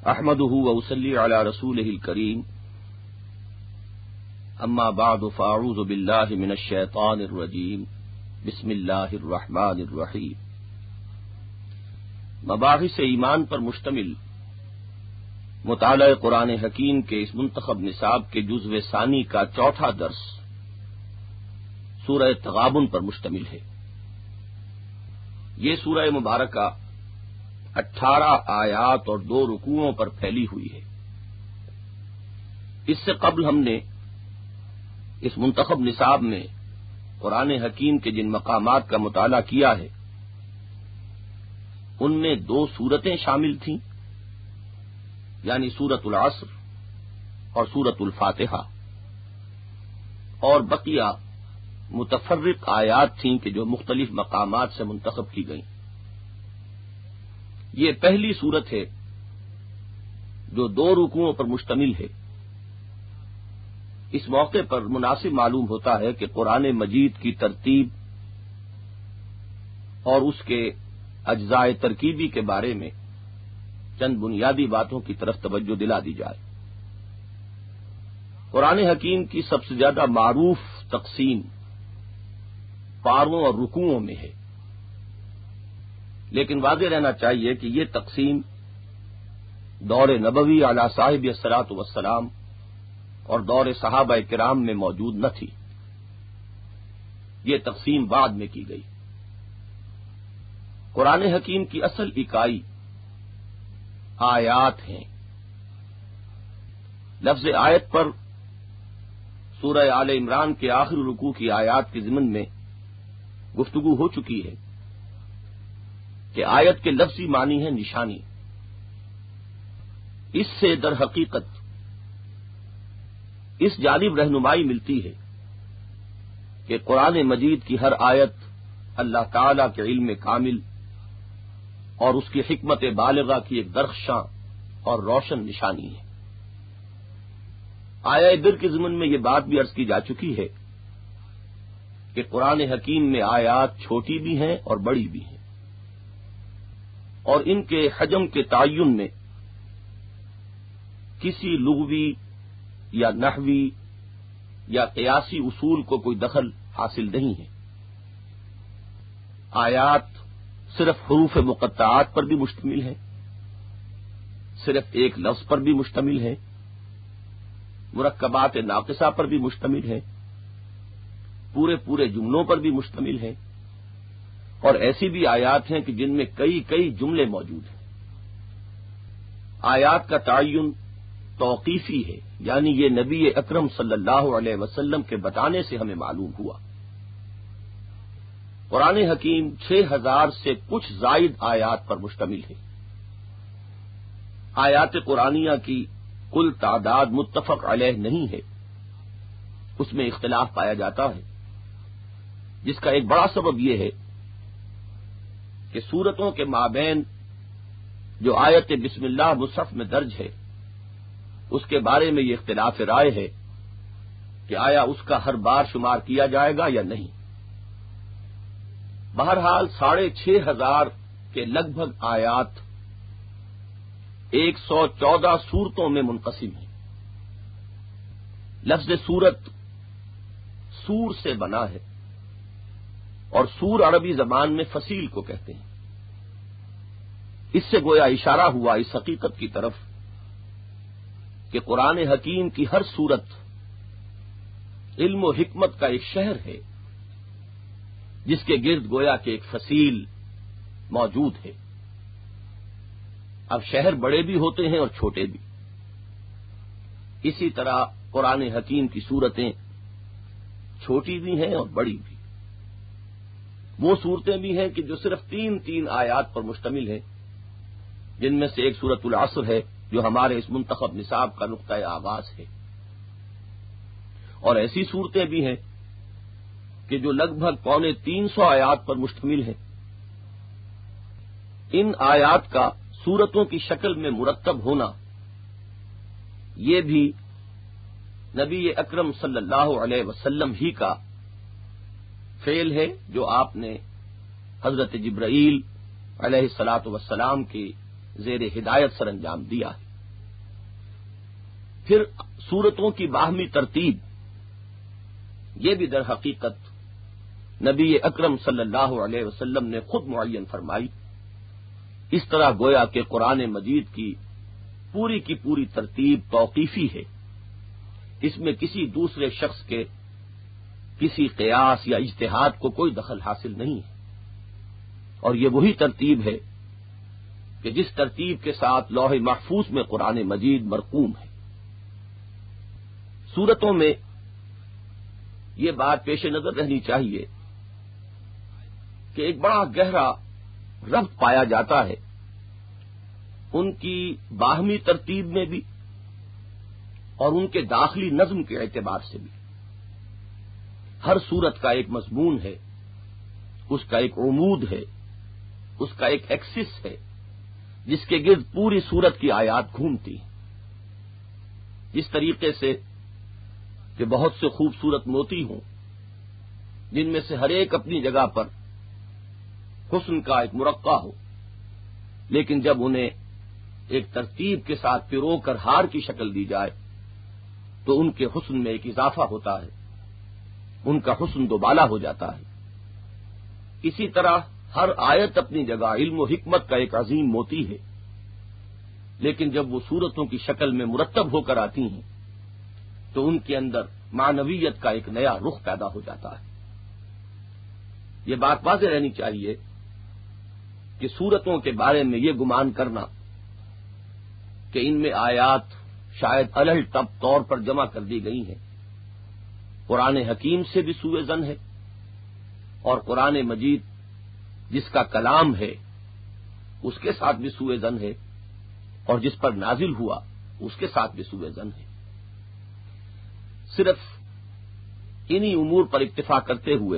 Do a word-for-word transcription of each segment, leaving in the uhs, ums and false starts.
احمدہ واصلی علی رسولہ الکریم اما بعد فاعوذ باللہ من الشیطان الرجیم بسم اللہ الرحمن الرحیم۔ مباحث ایمان پر مشتمل مطالعہ قرآن حکیم کے اس منتخب نصاب کے جزو ثانی کا چوتھا درس سورہ تغابن پر مشتمل ہے۔ یہ سورہ مبارکہ اٹھارہ آیات اور دو رکوعوں پر پھیلی ہوئی ہے۔ اس سے قبل ہم نے اس منتخب نصاب میں قرآن حکیم کے جن مقامات کا مطالعہ کیا ہے ان میں دو سورتیں شامل تھیں، یعنی سورۃ العصر اور سورۃ الفاتحہ، اور بقیہ متفرق آیات تھیں کہ جو مختلف مقامات سے منتخب کی گئیں۔ یہ پہلی سورت ہے جو دو رکوعوں پر مشتمل ہے۔ اس موقع پر مناسب معلوم ہوتا ہے کہ قرآن مجید کی ترتیب اور اس کے اجزاء ترکیبی کے بارے میں چند بنیادی باتوں کی طرف توجہ دلا دی جائے۔ قرآن حکیم کی سب سے زیادہ معروف تقسیم پاروں اور رکوعوں میں ہے، لیکن واضح رہنا چاہیے کہ یہ تقسیم دور نبوی علی صاحب الصلاۃ والسلام اور دور صحابہ کرام میں موجود نہ تھی، یہ تقسیم بعد میں کی گئی۔ قرآن حکیم کی اصل اکائی آیات ہیں۔ لفظ آیت پر سورہ آل عمران کے آخری رکوع کی آیات کے ضمن میں گفتگو ہو چکی ہے کہ آیت کے لفظی معنی ہے نشانی۔ اس سے در حقیقت اس جانب رہنمائی ملتی ہے کہ قرآن مجید کی ہر آیت اللہ تعالی کے علم کامل اور اس کی حکمت بالغہ کی ایک درخشاں اور روشن نشانی ہے۔ آیہ در کے ضمن میں یہ بات بھی عرض کی جا چکی ہے کہ قرآن حکیم میں آیات چھوٹی بھی ہیں اور بڑی بھی ہیں، اور ان کے حجم کے تعین میں کسی لغوی یا نحوی یا قیاسی اصول کو کوئی دخل حاصل نہیں ہے۔ آیات صرف حروف مقطعات پر بھی مشتمل ہے، صرف ایک لفظ پر بھی مشتمل ہے، مرکبات ناقصہ پر بھی مشتمل ہے، پورے پورے جملوں پر بھی مشتمل ہے، اور ایسی بھی آیات ہیں کہ جن میں کئی کئی جملے موجود ہیں۔ آیات کا تعین توقیفی ہے، یعنی یہ نبی اکرم صلی اللہ علیہ وسلم کے بتانے سے ہمیں معلوم ہوا۔ قرآن حکیم چھ ہزار سے کچھ زائد آیات پر مشتمل ہے۔ آیات قرآنیہ کی کل تعداد متفق علیہ نہیں ہے، اس میں اختلاف پایا جاتا ہے، جس کا ایک بڑا سبب یہ ہے کہ سورتوں کے مابین جو آیت بسم اللہ مصحف میں درج ہے اس کے بارے میں یہ اختلاف رائے ہے کہ آیا اس کا ہر بار شمار کیا جائے گا یا نہیں۔ بہرحال ساڑھے چھ ہزار کے لگ بھگ آیات ایک سو چودہ سورتوں میں منقسم ہیں۔ لفظ سورت سور سے بنا ہے، اور سور عربی زبان میں فصیل کو کہتے ہیں۔ اس سے گویا اشارہ ہوا اس حقیقت کی طرف کہ قرآن حکیم کی ہر سورت علم و حکمت کا ایک شہر ہے، جس کے گرد گویا کہ ایک فصیل موجود ہے۔ اب شہر بڑے بھی ہوتے ہیں اور چھوٹے بھی۔ اسی طرح قرآن حکیم کی سورتیں چھوٹی بھی ہیں اور بڑی بھی۔ وہ صورتیں بھی ہیں کہ جو صرف تین تین آیات پر مشتمل ہیں، جن میں سے ایک سورۃ العصر ہے جو ہمارے اس منتخب نصاب کا نقطۂ آغاز ہے، اور ایسی صورتیں بھی ہیں کہ جو لگ بھگ پونے تین سو آیات پر مشتمل ہیں۔ ان آیات کا سورتوں کی شکل میں مرتب ہونا یہ بھی نبی اکرم صلی اللہ علیہ وسلم ہی کا فعل ہے، جو آپ نے حضرت جبرائیل علیہ الصلاۃ والسلام کی زیر ہدایت سر انجام دیا ہے۔ پھر سورتوں کی باہمی ترتیب یہ بھی در حقیقت نبی اکرم صلی اللہ علیہ وسلم نے خود معین فرمائی. اس طرح گویا کہ قرآن مجید کی پوری کی پوری ترتیب توقیفی ہے. اس میں کسی دوسرے شخص کے کسی قیاس یا اجتہاد کو کوئی دخل حاصل نہیں ہے. اور یہ وہی ترتیب ہے کہ جس ترتیب کے ساتھ لوح محفوظ میں قرآن مجید مرقوم ہے. سورتوں میں یہ بات پیش نظر رہنی چاہیے کہ ایک بڑا گہرا ربط پایا جاتا ہے ان کی باہمی ترتیب میں بھی اور ان کے داخلی نظم کے اعتبار سے بھی. ہر سورت کا ایک مضمون ہے، اس کا ایک عمود ہے، اس کا ایک ایکسس ہے جس کے گرد پوری سورت کی آیات گھومتی ہیں. جس طریقے سے کہ بہت سے خوبصورت موتی ہوں جن میں سے ہر ایک اپنی جگہ پر حسن کا ایک مرقع ہو، لیکن جب انہیں ایک ترتیب کے ساتھ پرو کر ہار کی شکل دی جائے تو ان کے حسن میں ایک اضافہ ہوتا ہے، ان کا حسن دوبالا ہو جاتا ہے. اسی طرح ہر آیت اپنی جگہ علم و حکمت کا ایک عظیم موتی ہے، لیکن جب وہ صورتوں کی شکل میں مرتب ہو کر آتی ہیں تو ان کے اندر معنویت کا ایک نیا رخ پیدا ہو جاتا ہے. یہ بات واضح رہنی چاہیے کہ سورتوں کے بارے میں یہ گمان کرنا کہ ان میں آیات شاید الل ٹپ طور پر جمع کر دی گئی ہیں، قرآن حکیم سے بھی سوء ظن ہے، اور قرآن مجید جس کا کلام ہے اس کے ساتھ بھی سوء ظن ہے، اور جس پر نازل ہوا اس کے ساتھ بھی سوء ظن ہے. صرف انہی امور پر اکتفا کرتے ہوئے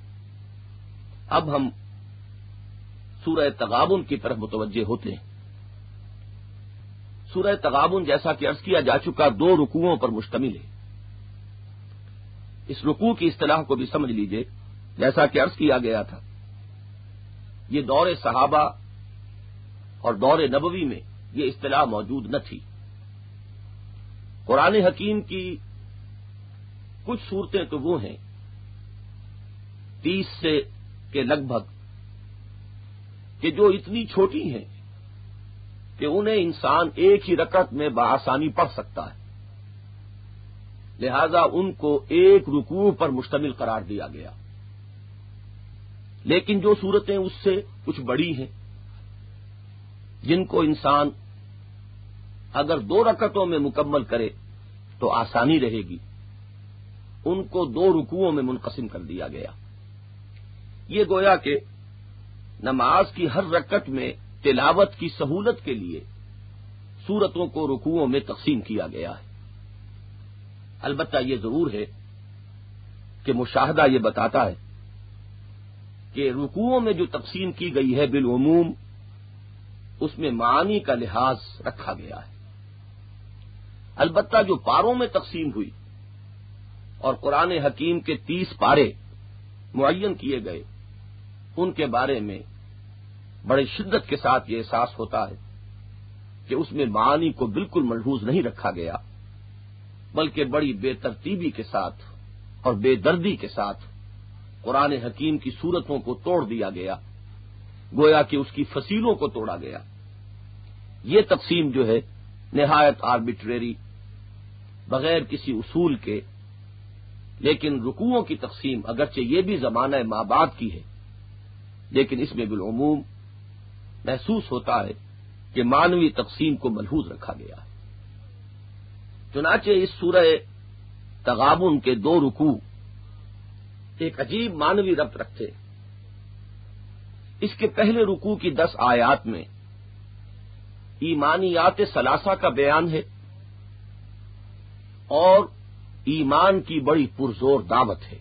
اب ہم سورہ تغابن کی طرف متوجہ ہوتے ہیں. سورہ تغابن جیسا کہ عرض کیا جا چکا دو رکوعوں پر مشتمل ہے. اس رکوع کی اصطلاح کو بھی سمجھ لیجئے. جیسا کہ عرض کیا گیا تھا یہ دور صحابہ اور دور نبوی میں یہ اصطلاح موجود نہ تھی. قرآن حکیم کی کچھ صورتیں تو وہ ہیں تیس سے کے لگ بھگ کہ جو اتنی چھوٹی ہیں کہ انہیں انسان ایک ہی رکعت میں بآسانی پڑھ سکتا ہے، لہذا ان کو ایک رکوع پر مشتمل قرار دیا گیا. لیکن جو صورتیں اس سے کچھ بڑی ہیں جن کو انسان اگر دو رکعتوں میں مکمل کرے تو آسانی رہے گی، ان کو دو رکوعوں میں منقسم کر دیا گیا. یہ گویا کہ نماز کی ہر رکعت میں تلاوت کی سہولت کے لیے سورتوں کو رکوعوں میں تقسیم کیا گیا ہے. البتہ یہ ضرور ہے کہ مشاہدہ یہ بتاتا ہے کہ رکوعوں میں جو تقسیم کی گئی ہے بالعموم اس میں معانی کا لحاظ رکھا گیا ہے. البتہ جو پاروں میں تقسیم ہوئی اور قرآن حکیم کے تیس پارے معین کیے گئے ان کے بارے میں بڑے شدت کے ساتھ یہ احساس ہوتا ہے کہ اس میں معانی کو بالکل ملحوظ نہیں رکھا گیا، بلکہ بڑی بے ترتیبی کے ساتھ اور بے دردی کے ساتھ قرآن حکیم کی صورتوں کو توڑ دیا گیا، گویا کہ اس کی فصیلوں کو توڑا گیا. یہ تقسیم جو ہے نہایت آربیٹریری، بغیر کسی اصول کے، لیکن رکوعوں کی تقسیم اگرچہ یہ بھی زمانہ ماں بعد کی ہے لیکن اس میں بالعموم محسوس ہوتا ہے کہ معنوی تقسیم کو ملحوظ رکھا گیا ہے. چنانچہ اس سورہ تغابن کے دو رکوع ایک عجیب معنوی ربط رکھتے. اس کے پہلے رکوع کی دس آیات میں ایمانیات ثلاثہ کا بیان ہے اور ایمان کی بڑی پرزور دعوت ہے،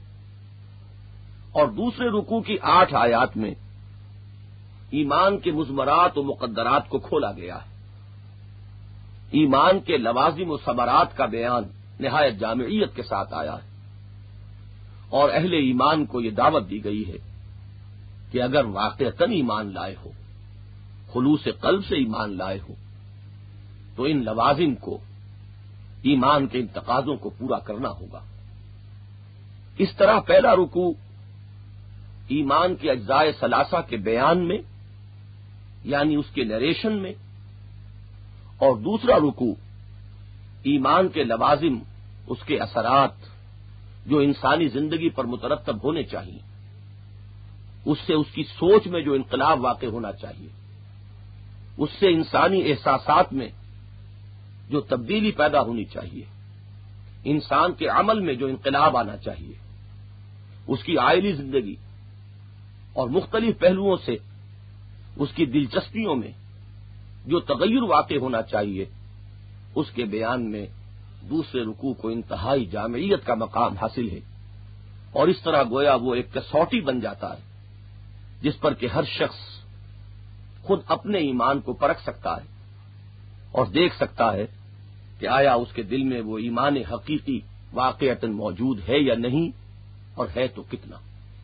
اور دوسرے رکوع کی آٹھ آیات میں ایمان کے مضمرات و مقدرات کو کھولا گیا ہے. ایمان کے لوازم و ثمرات کا بیان نہایت جامعیت کے ساتھ آیا ہے، اور اہل ایمان کو یہ دعوت دی گئی ہے کہ اگر واقعتاً ایمان لائے ہو، خلوص قلب سے ایمان لائے ہو، تو ان لوازم کو ایمان کے ان تقاضوں کو پورا کرنا ہوگا۔ اس طرح پہلا رکوع ایمان کے اجزائے ثلاثہ کے بیان میں یعنی اس کے نریشن میں، اور دوسرا رکوع ایمان کے لوازم، اس کے اثرات جو انسانی زندگی پر مترتب ہونے چاہیے، اس سے اس کی سوچ میں جو انقلاب واقع ہونا چاہیے، اس سے انسانی احساسات میں جو تبدیلی پیدا ہونی چاہیے، انسان کے عمل میں جو انقلاب آنا چاہیے، اس کی عائلی زندگی اور مختلف پہلوؤں سے اس کی دلچسپیوں میں جو تغیر واقع ہونا چاہیے، اس کے بیان میں دوسرے رکوع کو انتہائی جامعیت کا مقام حاصل ہے، اور اس طرح گویا وہ ایک کسوٹی بن جاتا ہے جس پر کہ ہر شخص خود اپنے ایمان کو پرکھ سکتا ہے اور دیکھ سکتا ہے کہ آیا اس کے دل میں وہ ایمان حقیقی واقعتاً موجود ہے یا نہیں، اور ہے تو کتنا۔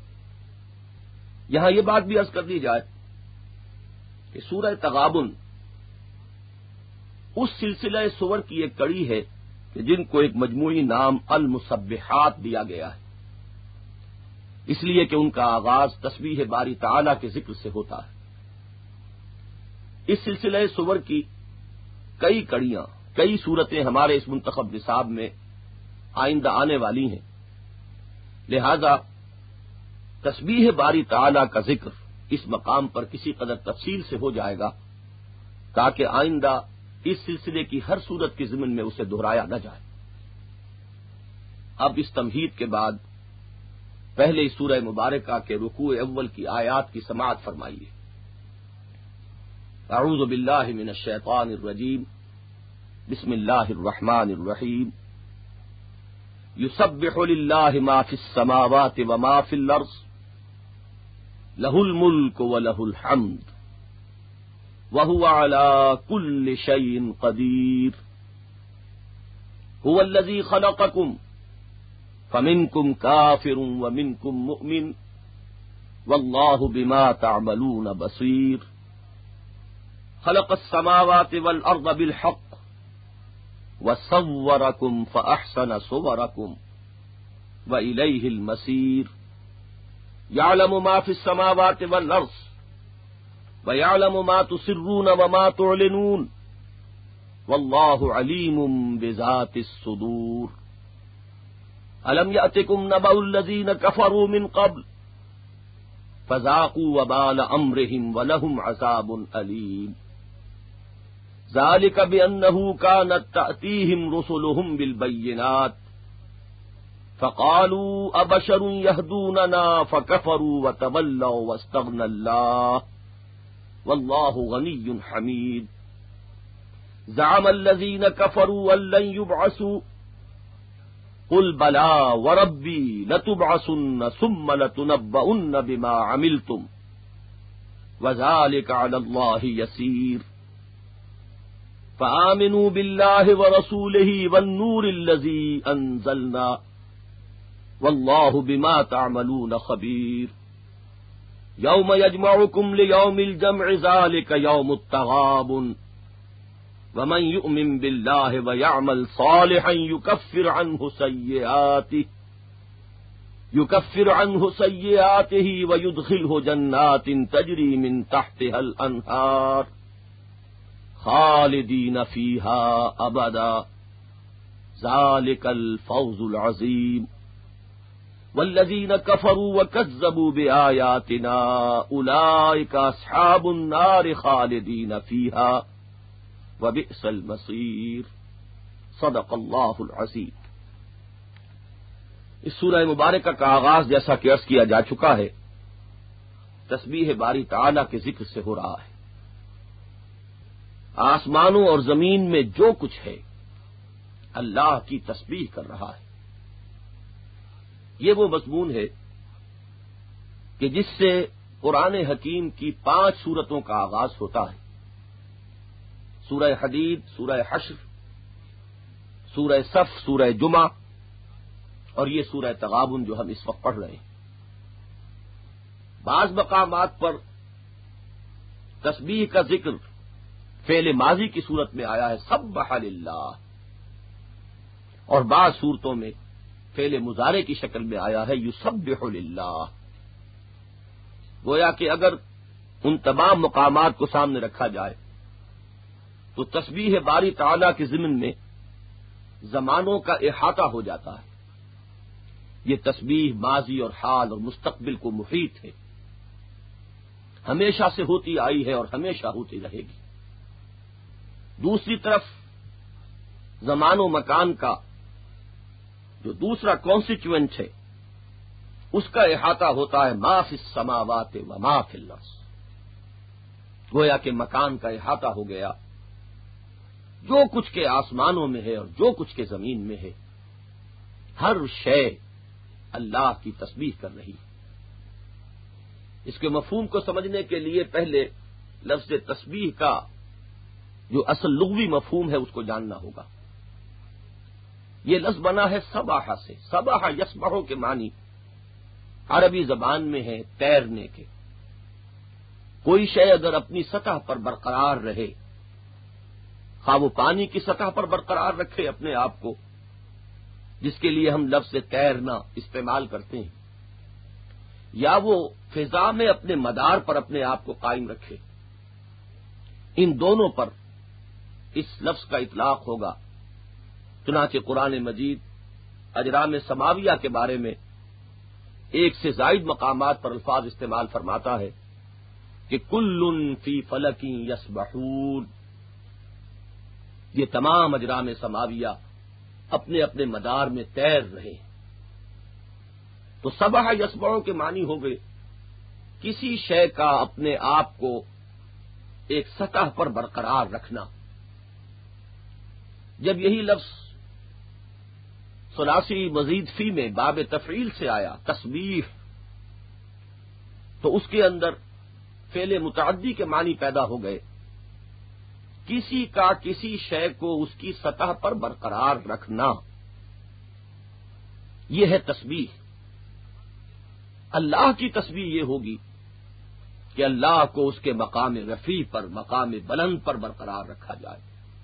یہاں یہ بات بھی عرض کر دی جائے کہ سورہ تغابن اس سلسلہ سور کی ایک کڑی ہے کہ جن کو ایک مجموعی نام المسبحات دیا گیا ہے، اس لیے کہ ان کا آغاز تسبیح باری تعالی کے ذکر سے ہوتا ہے۔ اس سلسلہ سور کی کئی کڑیاں، کئی صورتیں ہمارے اس منتخب نصاب میں آئندہ آنے والی ہیں، لہذا تسبیح باری تعالی کا ذکر اس مقام پر کسی قدر تفصیل سے ہو جائے گا تاکہ آئندہ اس سلسلے کی ہر صورت کے ضمن میں اسے دہرایا نہ جائے۔ اب اس تمہید کے بعد پہلے اس سورہ مبارکہ کے رکوع اول کی آیات کی سماعت فرمائیے۔ اعوذ باللہ من الشیطان الرجیم، بسم اللہ الرحمن الرحیم۔ یسبح للہ ما فی السماوات وما فی الارض، لہ الملک ولہ الحمد وهو على كل شيء قدير، هو الذي خلقكم فمنكم كافر ومنكم مؤمن والله بما تعملون بصير، خلق السماوات والأرض بالحق وصوركم فأحسن صوركم وإليه المصير، يعلم ما في السماوات والأرض وَيَعْلَمُ مَا تُسِرُّونَ وَمَا تُعْلِنُونَ وَاللَّهُ عَلِيمٌ بِذَاتِ الصُّدُورِ، أَلَمْ يَأْتِكُمْ نَبَأُ الَّذِينَ كَفَرُوا مِنْ قَبْلُ فَذَاقُوا وَبَالَ أَمْرِهِمْ وَلَهُمْ عَذَابٌ أَلِيمٌ، ذَلِكَ بِأَنَّهُ كَانَتْ تَأْتِيهِمْ رُسُلُهُم بِالْبَيِّنَاتِ فَقَالُوا أَبَشَرٌ يَهْدُونَنَا فَكَفَرُوا وَتَوَلَّوْا وَاسْتَغْنَى اللَّهُ واللہ غنی حمید، زعم الذین کفروا ان لن یبعثوا قل بلی وربی لتبعثن ثم لتنبؤن بما عملتم وذلک علی اللہ یسیر، فآمنوا باللہ ورسولہ والنور الذی انزلنا واللہ بما تعملون خبیر، یوم یجمعکم لیوم الجمع ذلک یوم التغابن، ومن یؤمن باللہ ویعمل صالحا یکفر عنہ سیئاتہ یکفر عنہ سیئاتہ ویدخلہ جنات تجری من تحتها الانہار خالدین فیہا ابدا، ذلک الفوز العظیم، والذین کفروا وکذبوا بآیاتنا اولئک اصحاب النار خالدین فیہا وبئس المصیر، صدق اللہ العظیم۔ اس سورہ مبارکہ کا آغاز جیسا کہ عرض کیا جا چکا ہے تسبیح باری تعالی کے ذکر سے ہو رہا ہے۔ آسمانوں اور زمین میں جو کچھ ہے اللہ کی تسبیح کر رہا ہے۔ یہ وہ مضمون ہے کہ جس سے قرآن حکیم کی پانچ سورتوں کا آغاز ہوتا ہے، سورہ حدید، سورہ حشر، سورہ صف، سورہ جمعہ اور یہ سورہ تغابن جو ہم اس وقت پڑھ رہے ہیں۔ بعض مقامات پر تسبیح کا ذکر فعل ماضی کی صورت میں آیا ہے، سبح للہ، اور بعض صورتوں میں فعل مضارع کی شکل میں آیا ہے یسبح للہ. گویا کہ اگر ان تمام مقامات کو سامنے رکھا جائے تو تسبیح باری تعالیٰ کے ضمن میں زمانوں کا احاطہ ہو جاتا ہے. یہ تسبیح ماضی اور حال اور مستقبل کو محیط ہے، ہمیشہ سے ہوتی آئی ہے اور ہمیشہ ہوتی رہے گی. دوسری طرف زمان و مکان کا جو دوسرا کانسٹیچوئنٹ ہے اس کا احاطہ ہوتا ہے ما فی السماوات و ما فی الارض. گویا کہ مکان کا احاطہ ہو گیا، جو کچھ کے آسمانوں میں ہے اور جو کچھ کے زمین میں ہے ہر شے اللہ کی تسبیح کر رہی ہے. اس کے مفہوم کو سمجھنے کے لیے پہلے لفظ تسبیح کا جو اصل لغوی مفہوم ہے اس کو جاننا ہوگا. یہ لفظ بنا ہے سباحہ سے. سباحہ یسبحو کے معنی عربی زبان میں ہے تیرنے کے. کوئی شے اگر اپنی سطح پر برقرار رہے، خواہ وہ پانی کی سطح پر برقرار رکھے اپنے آپ کو، جس کے لیے ہم لفظ تیرنا استعمال کرتے ہیں، یا وہ فضا میں اپنے مدار پر اپنے آپ کو قائم رکھے، ان دونوں پر اس لفظ کا اطلاق ہوگا. چنانچہ قرآن مجید اجرام سماویہ کے بارے میں ایک سے زائد مقامات پر الفاظ استعمال فرماتا ہے کہ کل فی فلک یسبحون. یہ تمام اجرام سماویہ اپنے اپنے مدار میں تیر رہے. تو سبح یسبحوں کے معنی ہو گئے کسی شے کا اپنے آپ کو ایک سطح پر برقرار رکھنا. جب یہی لفظ ثلاثی مزید فی میں باب تفعیل سے آیا تسبیح، تو اس کے اندر فعل متعدی کے معنی پیدا ہو گئے. کسی کا کسی شے کو اس کی سطح پر برقرار رکھنا، یہ ہے تسبیح. اللہ کی تسبیح یہ ہوگی کہ اللہ کو اس کے مقام رفیع پر، مقام بلند پر برقرار رکھا جائے،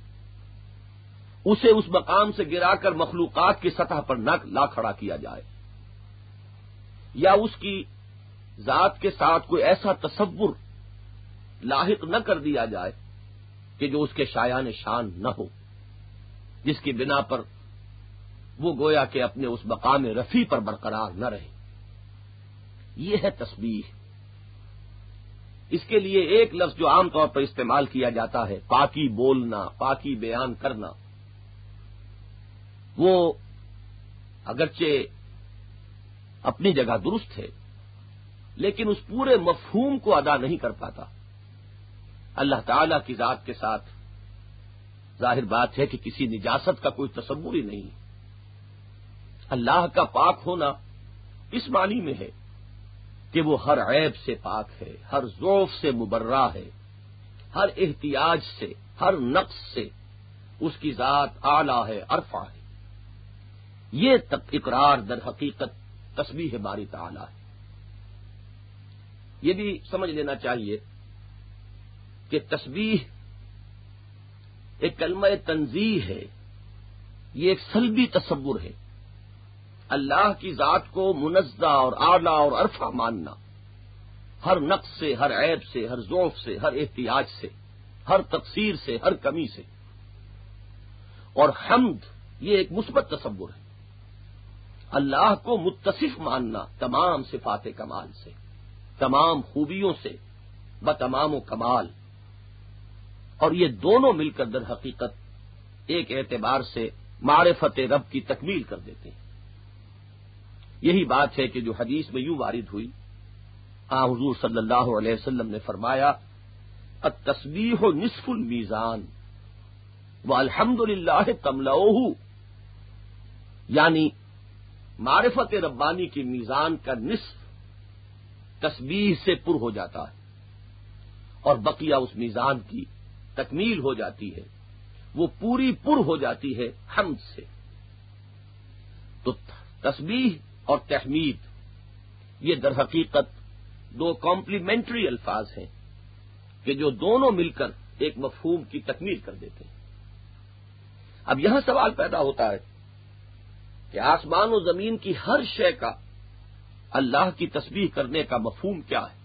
اسے اس مقام سے گرا کر مخلوقات کی سطح پر نہ لا کھڑا کیا جائے، یا اس کی ذات کے ساتھ کوئی ایسا تصور لاحق نہ کر دیا جائے کہ جو اس کے شایان شان نہ ہو، جس کی بنا پر وہ گویا کہ اپنے اس مقام رفیع پر برقرار نہ رہے. یہ ہے تسبیح. اس کے لیے ایک لفظ جو عام طور پر استعمال کیا جاتا ہے، پاکی بولنا، پاکی بیان کرنا، وہ اگرچہ اپنی جگہ درست ہے لیکن اس پورے مفہوم کو ادا نہیں کر پاتا. اللہ تعالی کی ذات کے ساتھ ظاہر بات ہے کہ کسی نجاست کا کوئی تصور ہی نہیں. اللہ کا پاک ہونا اس معنی میں ہے کہ وہ ہر عیب سے پاک ہے، ہر ضعف سے مبرہ ہے، ہر احتیاج سے، ہر نقص سے اس کی ذات اعلیٰ ہے، ارفع ہے. یہ تک اقرار در حقیقت تسبیح باری تعالی ہے. یہ بھی سمجھ لینا چاہیے کہ تسبیح ایک کلمہ تنزیہ ہے، یہ ایک سلبی تصور ہے. اللہ کی ذات کو منزہ اور اعلیٰ اور ارفع ماننا، ہر نقص سے، ہر عیب سے، ہر ضعف سے، ہر احتیاج سے، ہر تقصیر سے، ہر کمی سے. اور حمد یہ ایک مثبت تصور ہے. اللہ کو متصف ماننا تمام صفات کمال سے، تمام خوبیوں سے، بتمام و کمال. اور یہ دونوں مل کر در حقیقت ایک اعتبار سے معرفت رب کی تکمیل کر دیتے ہیں. یہی بات ہے کہ جو حدیث میں یوں وارد ہوئی، آن حضور صلی اللہ علیہ وسلم نے فرمایا التسبیح نصف المیزان والحمد للہ تملؤہ، یعنی معرفت ربانی کی میزان کا نصف تسبیح سے پر ہو جاتا ہے اور بقیہ اس میزان کی تکمیل ہو جاتی ہے، وہ پوری پر ہو جاتی ہے حمد سے. تو تسبیح اور تحمید یہ در حقیقت دو کمپلیمنٹری الفاظ ہیں کہ جو دونوں مل کر ایک مفہوم کی تکمیل کر دیتے ہیں. اب یہاں سوال پیدا ہوتا ہے کہ آسمان و زمین کی ہر شے کا اللہ کی تسبیح کرنے کا مفہوم کیا ہے۔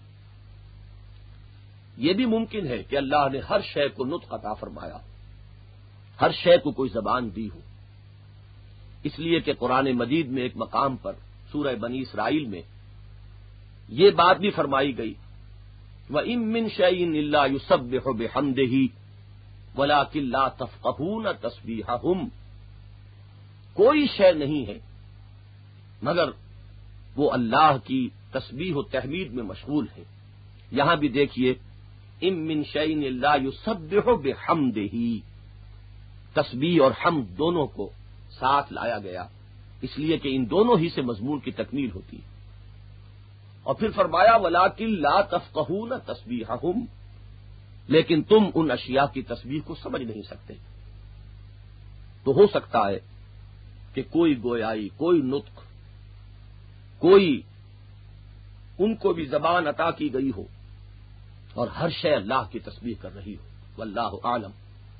یہ بھی ممکن ہے کہ اللہ نے ہر شے کو نطق عطا فرمایا، ہر شے کو کوئی زبان دی ہو، اس لیے کہ قرآن مجید میں ایک مقام پر سورہ بنی اسرائیل میں یہ بات بھی فرمائی گئی، وَإِن مِّن شَيْءٍ إِلَّا يُسَبِّحُ بِحَمْدِهِ وَلَٰكِن لَّا تَفْقَهُونَ تَسْبِيحَهُمْ، کوئی شے نہیں ہے مگر وہ اللہ کی تسبیح و تحمید میں مشغول ہے۔ یہاں بھی دیکھیے اِن مِّن شَيْءٍ إِلَّا يُسَبِّحُ بِحَمْدِهِ، تسبیح اور حمد دونوں کو ساتھ لایا گیا، اس لیے کہ ان دونوں ہی سے مضمون کی تکمیل ہوتی ہے۔ اور پھر فرمایا وَلَٰكِن لَّا تَفْقَهُونَ تَسْبِيحَهُمْ، لیکن تم ان اشیاء کی تسبیح کو سمجھ نہیں سکتے۔ تو ہو سکتا ہے کہ کوئی گویائی، کوئی نطق، کوئی ان کو بھی زبان عطا کی گئی ہو اور ہر شے اللہ کی تسبیح کر رہی ہو، واللہ عالم۔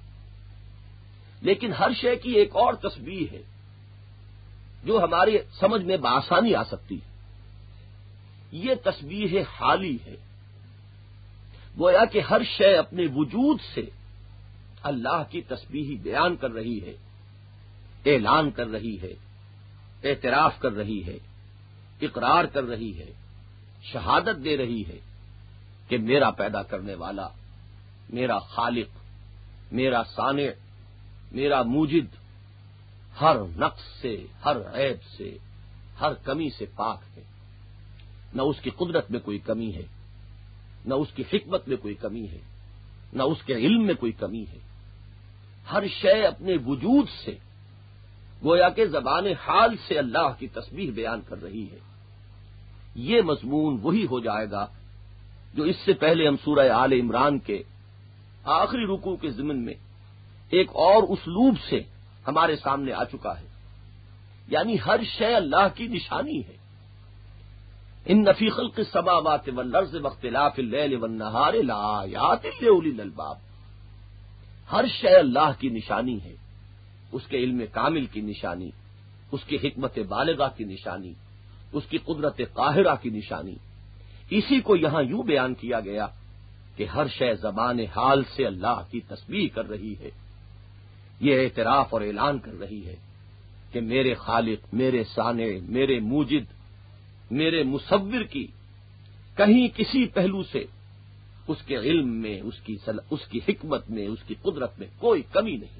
لیکن ہر شے کی ایک اور تسبیح ہے جو ہماری سمجھ میں بآسانی آ سکتی ہے، یہ تسبیح حالی ہے۔ گویا کہ ہر شے اپنے وجود سے اللہ کی تسبیح بیان کر رہی ہے، اعلان کر رہی ہے، اعتراف کر رہی ہے، اقرار کر رہی ہے، شہادت دے رہی ہے کہ میرا پیدا کرنے والا، میرا خالق، میرا صانع، میرا موجد ہر نقص سے، ہر عیب سے، ہر کمی سے پاک ہے۔ نہ اس کی قدرت میں کوئی کمی ہے، نہ اس کی حکمت میں کوئی کمی ہے، نہ اس کے علم میں کوئی کمی ہے۔ ہر شے اپنے وجود سے گویا کہ زبان حال سے اللہ کی تسبیح بیان کر رہی ہے۔ یہ مضمون وہی ہو جائے گا جو اس سے پہلے ہم سورہ آل عمران کے آخری رکوع کے ضمن میں ایک اور اسلوب سے ہمارے سامنے آ چکا ہے، یعنی ہر شے اللہ کی نشانی ہے۔ ان فی خلق السماوات والارض واختلاف اللیل والنہار لآیات لأولی الالباب، ہر شے اللہ کی نشانی ہے، اس کے علم کامل کی نشانی، اس کی حکمت بالغہ کی نشانی، اس کی قدرت قاہرہ کی نشانی۔ اسی کو یہاں یوں بیان کیا گیا کہ ہر شے زبان حال سے اللہ کی تسبیح کر رہی ہے، یہ اعتراف اور اعلان کر رہی ہے کہ میرے خالق، میرے صانع، میرے موجد، میرے مصور کی کہیں کسی پہلو سے اس کے علم میں، اس کی صل... اس کی حکمت میں، اس کی قدرت میں کوئی کمی نہیں۔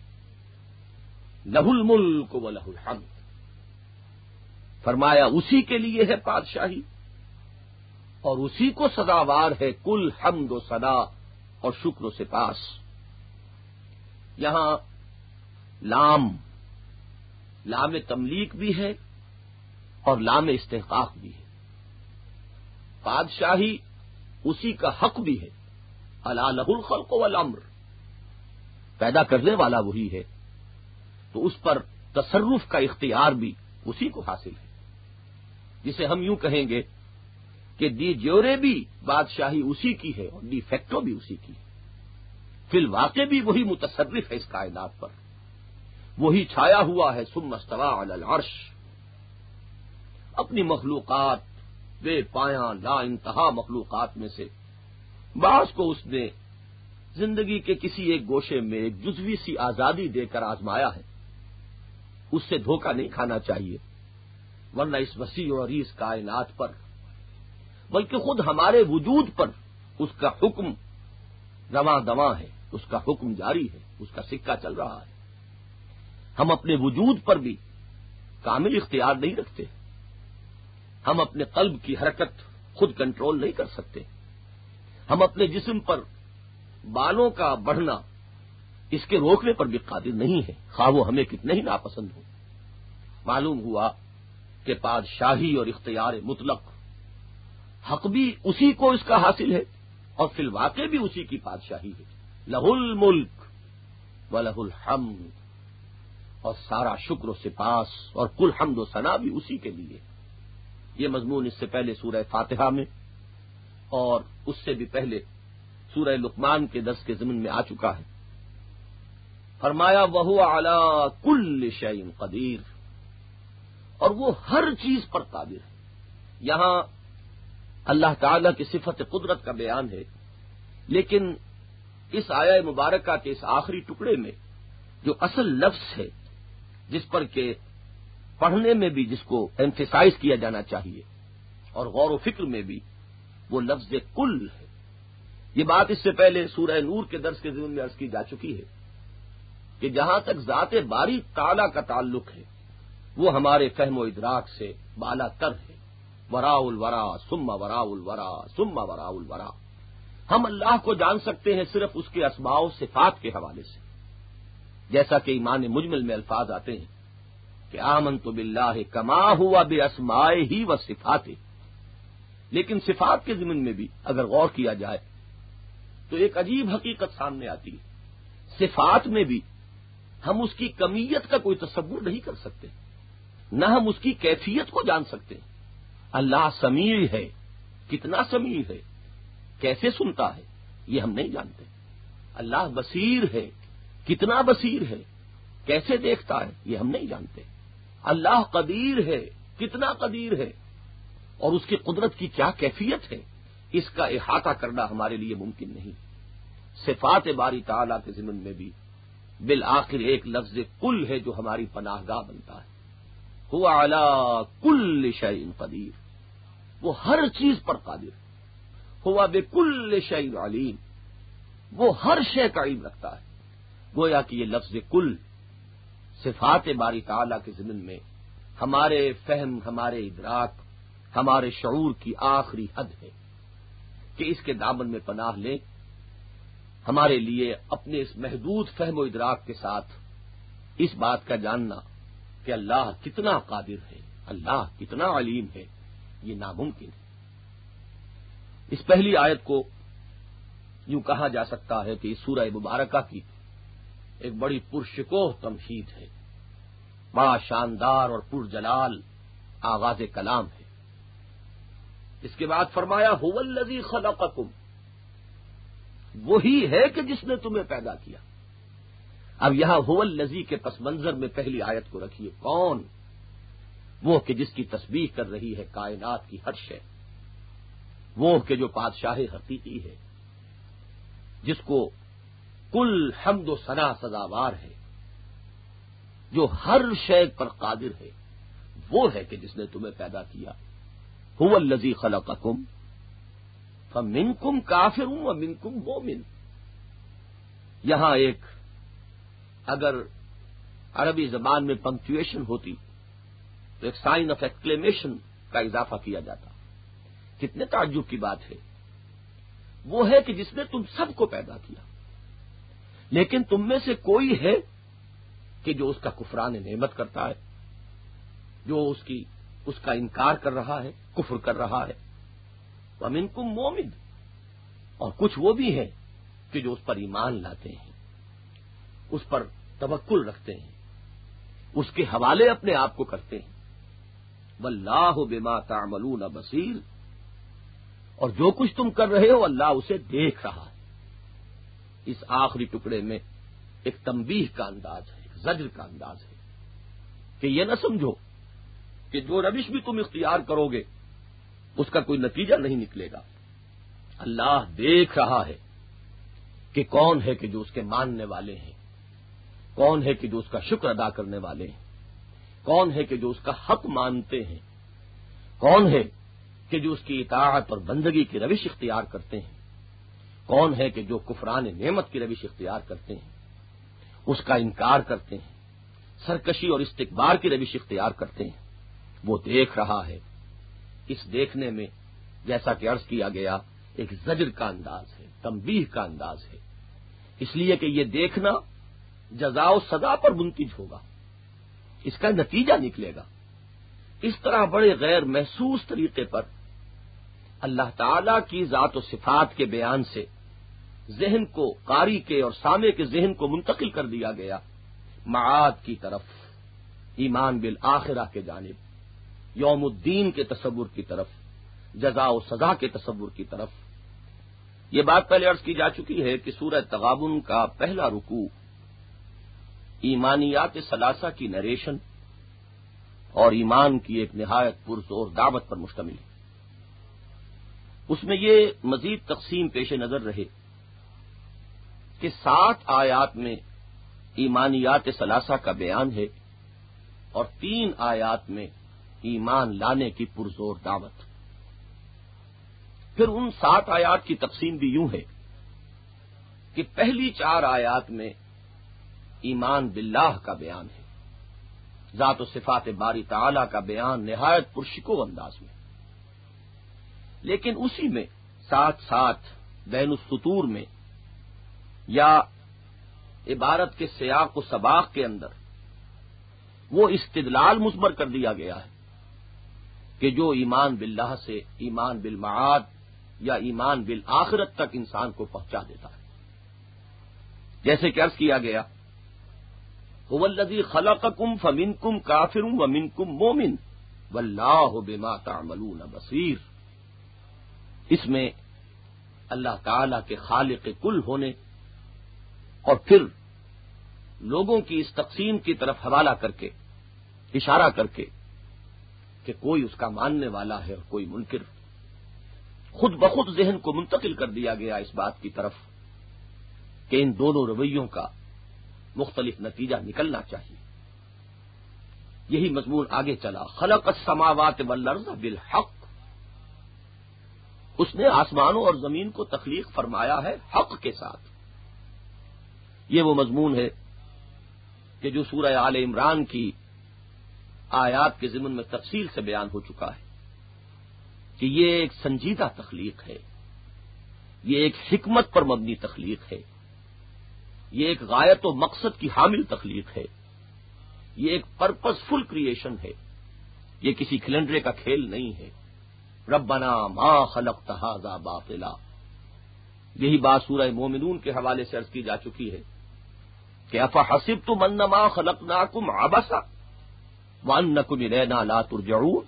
لہ الملک ولہ الحمد، فرمایا اسی کے لیے ہے بادشاہی اور اسی کو سزاوار ہے کل حمد و ثنا اور شکر و سپاس۔ یہاں لام لام تملیک بھی ہے اور لام استحقاق بھی ہے۔ بادشاہی اسی کا حق بھی ہے، الا لہ الخلق والامر، پیدا کرنے والا وہی ہے تو اس پر تصرف کا اختیار بھی اسی کو حاصل ہے، جسے ہم یوں کہیں گے کہ دی جیورے بھی بادشاہی اسی کی ہے اور ڈی فیکٹو بھی اسی کی ہے۔ فی الواقع بھی وہی متصرف ہے اس کائنات پر، وہی چھایا ہوا ہے۔ ثم استویٰ علی العرش، اپنی مخلوقات، بے پایاں لا انتہا مخلوقات میں سے بعض کو اس نے زندگی کے کسی ایک گوشے میں ایک جزوی سی آزادی دے کر آزمایا ہے، اس سے دھوکہ نہیں کھانا چاہیے، ورنہ اس وسیع و عریض کائنات پر بلکہ خود ہمارے وجود پر اس کا حکم رواں دواں ہے، اس کا حکم جاری ہے، اس کا سکہ چل رہا ہے۔ ہم اپنے وجود پر بھی کامل اختیار نہیں رکھتے، ہم اپنے قلب کی حرکت خود کنٹرول نہیں کر سکتے، ہم اپنے جسم پر بالوں کا بڑھنا اس کے روکنے پر بھی قادر نہیں ہے، خواہ وہ ہمیں کتنے ہی ناپسند ہو۔ معلوم ہوا کہ بادشاہی اور اختیار مطلق حق بھی اسی کو اس کا حاصل ہے اور فی الواقع بھی اسی کی بادشاہی ہے۔ لہ الملک ولہ الحمد، اور سارا شکر و سپاس اور کل حمد و ثنا بھی اسی کے لیے۔ یہ مضمون اس سے پہلے سورہ فاتحہ میں اور اس سے بھی پہلے سورہ لقمان کے درس کے ضمن میں آ چکا ہے۔ فرمایا وَهُوَ عَلَىٰ كُلِّ شَيْءٍ قدیر، اور وہ ہر چیز پر قادر ہے۔ یہاں اللہ تعالی کی صفت قدرت کا بیان ہے، لیکن اس آیہ مبارکہ کے اس آخری ٹکڑے میں جو اصل لفظ ہے جس پر کہ پڑھنے میں بھی جس کو ایمفیسائز کیا جانا چاہیے اور غور و فکر میں بھی، وہ لفظ کل ہے۔ یہ بات اس سے پہلے سورہ نور کے درس کے ضمن میں عرض کی جا چکی ہے کہ جہاں تک ذات باری تعالی کا تعلق ہے وہ ہمارے فہم و ادراک سے بالا تر ہے۔ وراء الورا ثم وراء الورا ثم وراء الورا، ہم اللہ کو جان سکتے ہیں صرف اس کے اسماء و صفات کے حوالے سے، جیسا کہ ایمان مجمل میں الفاظ آتے ہیں کہ آمنت باللہ کما ہوا باسمائہ و صفاتہ، لیکن صفات کے ضمن میں بھی اگر غور کیا جائے تو ایک عجیب حقیقت سامنے آتی ہے۔ صفات میں بھی ہم اس کی کمیت کا کوئی تصور نہیں کر سکتے، نہ ہم اس کی کیفیت کو جان سکتے ہیں۔ اللہ سمیع ہے، کتنا سمیع ہے، کیسے سنتا ہے یہ ہم نہیں جانتے۔ اللہ بصیر ہے، کتنا بصیر ہے، کیسے دیکھتا ہے یہ ہم نہیں جانتے۔ اللہ قدیر ہے، کتنا قدیر ہے، اور اس کی قدرت کی کیا کیفیت ہے، اس کا احاطہ کرنا ہمارے لیے ممکن نہیں۔ صفات باری تعالیٰ کے ضمن میں بھی بالآخر ایک لفظ کل ہے جو ہماری پناہ گاہ بنتا ہے۔ هو علی کل شیء قدیر، وہ ہر چیز پر قادر ہے۔ ہوا بکل شیء علیم، وہ ہر شے کا علم رکھتا ہے۔ گویا کہ یہ لفظ کل صفات باری تعالیٰ کے ضمن میں ہمارے فہم، ہمارے ادراک، ہمارے شعور کی آخری حد ہے کہ اس کے دامن میں پناہ لیں۔ ہمارے لیے اپنے اس محدود فہم و ادراک کے ساتھ اس بات کا جاننا کہ اللہ کتنا قادر ہے، اللہ کتنا علیم ہے، یہ ناممکن ہے۔ اس پہلی آیت کو یوں کہا جا سکتا ہے کہ اس سورہ مبارکہ کی ایک بڑی پرشکوہ تمہید ہے، بڑا شاندار اور پرجلال آغاز کلام ہے۔ اس کے بعد فرمایا هو الذی خلقکم، وہی ہے کہ جس نے تمہیں پیدا کیا۔ اب یہاں هو الذی کے پس منظر میں پہلی آیت کو رکھیے، کون؟ وہ کہ جس کی تسبیح کر رہی ہے کائنات کی ہر شے، وہ کہ جو بادشاہ حقیقی ہے، جس کو کل حمد و ثنا سزاوار ہے، جو ہر شے پر قادر ہے، وہ ہے کہ جس نے تمہیں پیدا کیا۔ هو الذی خلقکم فمنکم کافر ومنکم مؤمن۔ یہاں ایک اگر عربی زبان میں پنکچویشن ہوتی تو ایک سائن آف ایکسکلیمیشن کا اضافہ کیا جاتا۔ کتنے تعجب کی بات ہے، وہ ہے کہ جس نے تم سب کو پیدا کیا، لیکن تم میں سے کوئی ہے کہ جو اس کا کفران نعمت کرتا ہے، جو اس کی اس کا انکار کر رہا ہے، کفر کر رہا ہے۔ وَمِنْكُمْ مُؤْمِنٌ، اور کچھ وہ بھی ہیں کہ جو اس پر ایمان لاتے ہیں، اس پر توکل رکھتے ہیں، اس کے حوالے اپنے آپ کو کرتے ہیں۔ وَاللَّهُ بِمَا تَعْمَلُونَ بَصِيرٌ، اور جو کچھ تم کر رہے ہو اللہ اسے دیکھ رہا ہے۔ اس آخری ٹکڑے میں ایک تنبیہ کا انداز ہے، ایک زجر کا انداز ہے کہ یہ نہ سمجھو کہ جو روش بھی تم اختیار کرو گے اس کا کوئی نتیجہ نہیں نکلے گا۔ اللہ دیکھ رہا ہے کہ کون ہے کہ جو اس کے ماننے والے ہیں، کون ہے کہ جو اس کا شکر ادا کرنے والے ہیں، کون ہے کہ جو اس کا حق مانتے ہیں، کون ہے کہ جو اس کی اطاعت اور بندگی کی روش اختیار کرتے ہیں، کون ہے کہ جو کفران نعمت کی روش اختیار کرتے ہیں، اس کا انکار کرتے ہیں، سرکشی اور استکبار کی روش اختیار کرتے ہیں۔ وہ دیکھ رہا ہے۔ اس دیکھنے میں جیسا کہ عرض کیا گیا ایک زجر کا انداز ہے، تنبیہ کا انداز ہے، اس لیے کہ یہ دیکھنا جزا و سزا پر منتج ہوگا، اس کا نتیجہ نکلے گا۔ اس طرح بڑے غیر محسوس طریقے پر اللہ تعالی کی ذات و صفات کے بیان سے ذہن کو، قاری کے اور سامع کے ذہن کو منتقل کر دیا گیا معاد کی طرف، ایمان بالآخرہ کے جانب، یوم الدین کے تصور کی طرف، جزا و سزا کے تصور کی طرف۔ یہ بات پہلے عرض کی جا چکی ہے کہ سورہ تغابن کا پہلا رکوع ایمانیات ثلاثہ کی نریشن اور ایمان کی ایک نہایت پرزور دعوت پر مشتمل ہے۔ اس میں یہ مزید تقسیم پیش نظر رہے کہ سات آیات میں ایمانیات ثلاثہ کا بیان ہے اور تین آیات میں ایمان لانے کی پرزور دعوت۔ پھر ان سات آیات کی تقسیم بھی یوں ہے کہ پہلی چار آیات میں ایمان باللہ کا بیان ہے، ذات و صفات باری تعالی کا بیان نہایت پرشکو انداز میں، لیکن اسی میں ساتھ ساتھ بین السطور میں یا عبارت کے سیاق و سباق کے اندر وہ استدلال مضمر کر دیا گیا ہے کہ جو ایمان باللہ سے ایمان بالمعاد یا ایمان بالآخرت تک انسان کو پہنچا دیتا ہے۔ جیسے کہ عرض کیا گیا هو الذی خلقکم فمنکم کافر ومنکم مومن واللہ بما تعملون بصیر۔ اس میں اللہ تعالی کے خالق کل ہونے اور پھر لوگوں کی اس تقسیم کی طرف حوالہ کر کے اشارہ کر کے کہ کوئی اس کا ماننے والا ہے اور کوئی منکر، خود بخود ذہن کو منتقل کر دیا گیا اس بات کی طرف کہ ان دونوں رویوں کا مختلف نتیجہ نکلنا چاہیے۔ یہی مضمون آگے چلا، خلق السماوات والارض بالحق، اس نے آسمانوں اور زمین کو تخلیق فرمایا ہے حق کے ساتھ۔ یہ وہ مضمون ہے کہ جو سورہ آل عمران کی آیات کے ضمن میں تفصیل سے بیان ہو چکا ہے کہ یہ ایک سنجیدہ تخلیق ہے، یہ ایک حکمت پر مبنی تخلیق ہے، یہ ایک غایت و مقصد کی حامل تخلیق ہے، یہ ایک پرپز فل کریشن ہے، یہ کسی کیلنڈرے کا کھیل نہیں ہے۔ ربنا ما خلقت ھذا باطلا، یہی بات سورہ مومنون کے حوالے سے عرض کی جا چکی ہے کہ افحسبتم انما خلقناکم عبثا وانکم الینا لا ترجعون،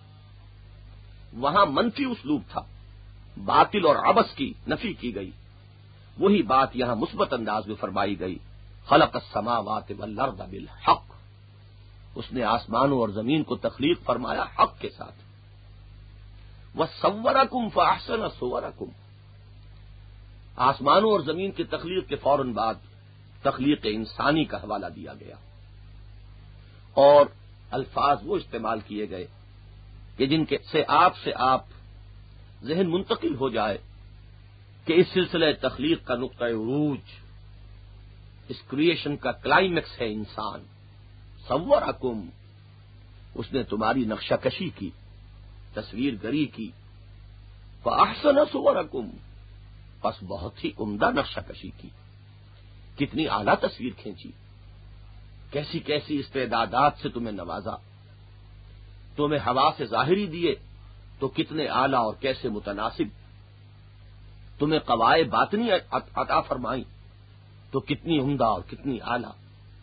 وہاں منفی اسلوب تھا، باطل اور عبث کی نفی کی گئی، وہی بات یہاں مثبت انداز میں فرمائی گئی، خلق السماوات والارض بالحق، اس نے آسمانوں اور زمین کو تخلیق فرمایا حق کے ساتھ۔ وَصَوَّرَكُمْ فَأَحْسَنَ صُوَرَكُمْ، آسمانوں اور زمین کی تخلیق کے فوراً بعد تخلیق انسانی کا حوالہ دیا گیا اور الفاظ وہ استعمال کیے گئے کہ جن کے سے آپ سے آپ ذہن منتقل ہو جائے کہ اس سلسلہ تخلیق کا نقطہ عروج، اس کریشن کا کلائمیکس ہے انسان۔ صورکم، اس نے تمہاری نقشہ کشی کی، تصویر گری کی، فاحسن صورکم، پس بہت ہی عمدہ نقشہ کشی کی، کتنی اعلیٰ تصویر کھینچی، کیسی کیسی استعدادات سے تمہیں نوازا، تمہیں حواس ظاہری دیے تو کتنے اعلیٰ اور کیسے متناسب، تمہیں قوائے باطنی عطا فرمائی تو کتنی عمدہ اور کتنی اعلیٰ،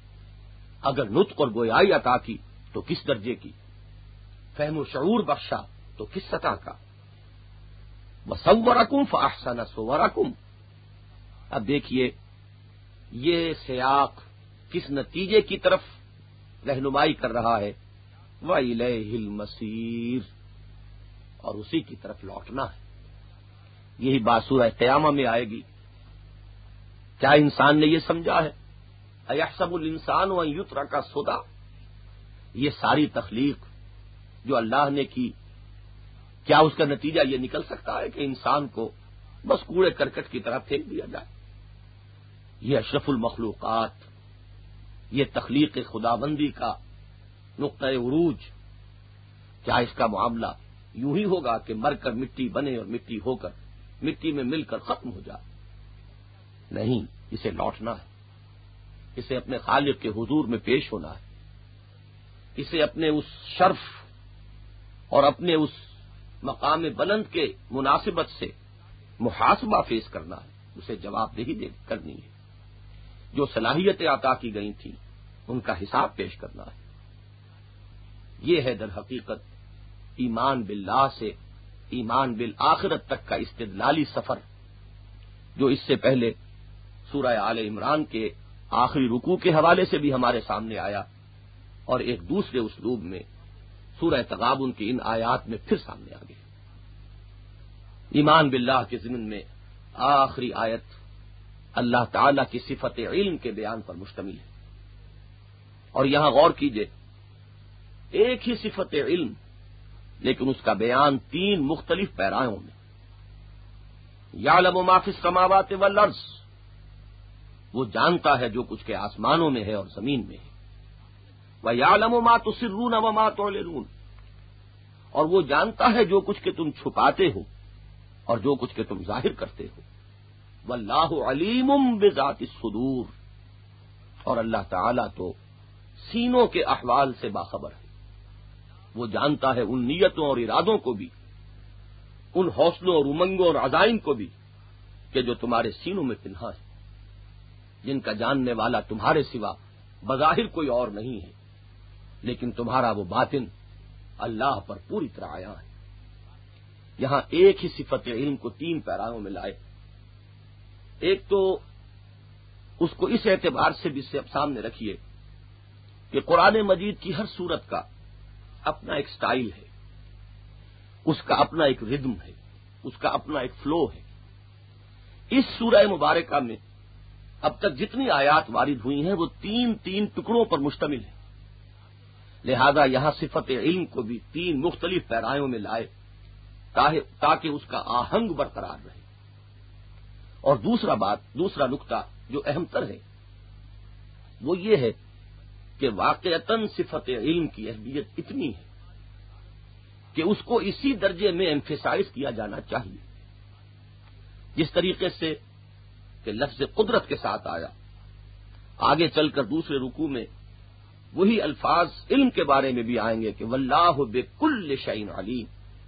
اگر نطق اور گویائی عطا کی تو کس درجے کی، فہم و شعور بخشا تو کس سطح کا۔ وَصَوَّرَكُمْ فَأَحْسَنَ صُوَرَكُمْ، اب دیکھیے یہ سیاق کس نتیجے کی طرف رہنمائی کر رہا ہے، وَإِلَيْهِ الْمَصِيرُ، اور اسی کی طرف لوٹنا ہے۔ یہی بات سورہ قیامہ میں آئے گی۔ کیا انسان نے یہ سمجھا ہے اَيَحْسَبُ الْإِنسَانُ أَن يُتْرَكَ سُدًى، یہ ساری تخلیق جو اللہ نے کی، کیا اس کا نتیجہ یہ نکل سکتا ہے کہ انسان کو بس کوڑے کرکٹ کی طرح پھینک دیا جائے؟ یہ اشرف المخلوقات، یہ تخلیق خداوندی کا نقطہ عروج، کیا اس کا معاملہ یوں ہی ہوگا کہ مر کر مٹی بنے اور مٹی ہو کر مٹی میں مل کر ختم ہو جائے؟ نہیں، اسے لوٹنا ہے، اسے اپنے خالق کے حضور میں پیش ہونا ہے، اسے اپنے اس شرف اور اپنے اس مقام بلند کے مناسبت سے محاسبہ فیس کرنا ہے، اسے جواب دہی دے کرنی ہے، جو صلاحیتیں عطا کی گئی تھیں ان کا حساب پیش کرنا ہے۔ یہ ہے در حقیقت ایمان باللہ سے ایمان بالآخرت تک کا استدلالی سفر، جو اس سے پہلے سورہ آل عمران کے آخری رکوع کے حوالے سے بھی ہمارے سامنے آیا اور ایک دوسرے اسلوب میں سورہ تغابن کی ان آیات میں پھر سامنے آ گئے۔ ایمان باللہ کے ضمن میں آخری آیت اللہ تعالی کی صفت علم کے بیان پر مشتمل ہے، اور یہاں غور کیجئے، ایک ہی صفت علم لیکن اس کا بیان تین مختلف پیراؤں میں۔ یعلم ما فی السماوات والارض، وہ جانتا ہے جو کچھ کے آسمانوں میں ہے اور زمین میں ہے۔ وَيَعْلَمُ مَا تُسِرُّونَ وَمَا تُعْلِنُونَ، اور وہ جانتا ہے جو کچھ کے تم چھپاتے ہو اور جو کچھ کے تم ظاہر کرتے ہو۔ وَاللَّهُ عَلِيمٌ بِذَاتِ الصُّدُورِ، اور اللہ تعالیٰ تو سینوں کے احوال سے باخبر ہے، وہ جانتا ہے ان نیتوں اور ارادوں کو بھی، ان حوصلوں اور امنگوں اور عزائم کو بھی کہ جو تمہارے سینوں میں پنہا ہے، جن کا جاننے والا تمہارے سوا بظاہر کوئی اور نہیں ہے، لیکن تمہارا وہ باطن اللہ پر پوری طرح آیا ہے۔ یہاں ایک ہی صفت علم کو تین پیراؤں میں لائے۔ ایک تو اس کو اس اعتبار سے بھی سامنے رکھیے کہ قرآن مجید کی ہر سورت کا اپنا ایک سٹائل ہے، اس کا اپنا ایک ردم ہے، اس کا اپنا ایک فلو ہے۔ اس سورہ مبارکہ میں اب تک جتنی آیات وارد ہوئی ہیں وہ تین تین ٹکڑوں پر مشتمل ہیں، لہذا یہاں صفت علم کو بھی تین مختلف پیرایوں میں لائے تاکہ اس کا آہنگ برقرار رہے۔ اور دوسرا بات دوسرا نقطہ جو اہم تر ہے وہ یہ ہے کہ واقعتاً صفت علم کی اہمیت اتنی ہے کہ اس کو اسی درجے میں ایمفیسائز کیا جانا چاہیے جس طریقے سے کہ لفظ قدرت کے ساتھ آیا۔ آگے چل کر دوسرے رکوع میں وہی الفاظ علم کے بارے میں بھی آئیں گے کہ واللہ بکل شیء علیم،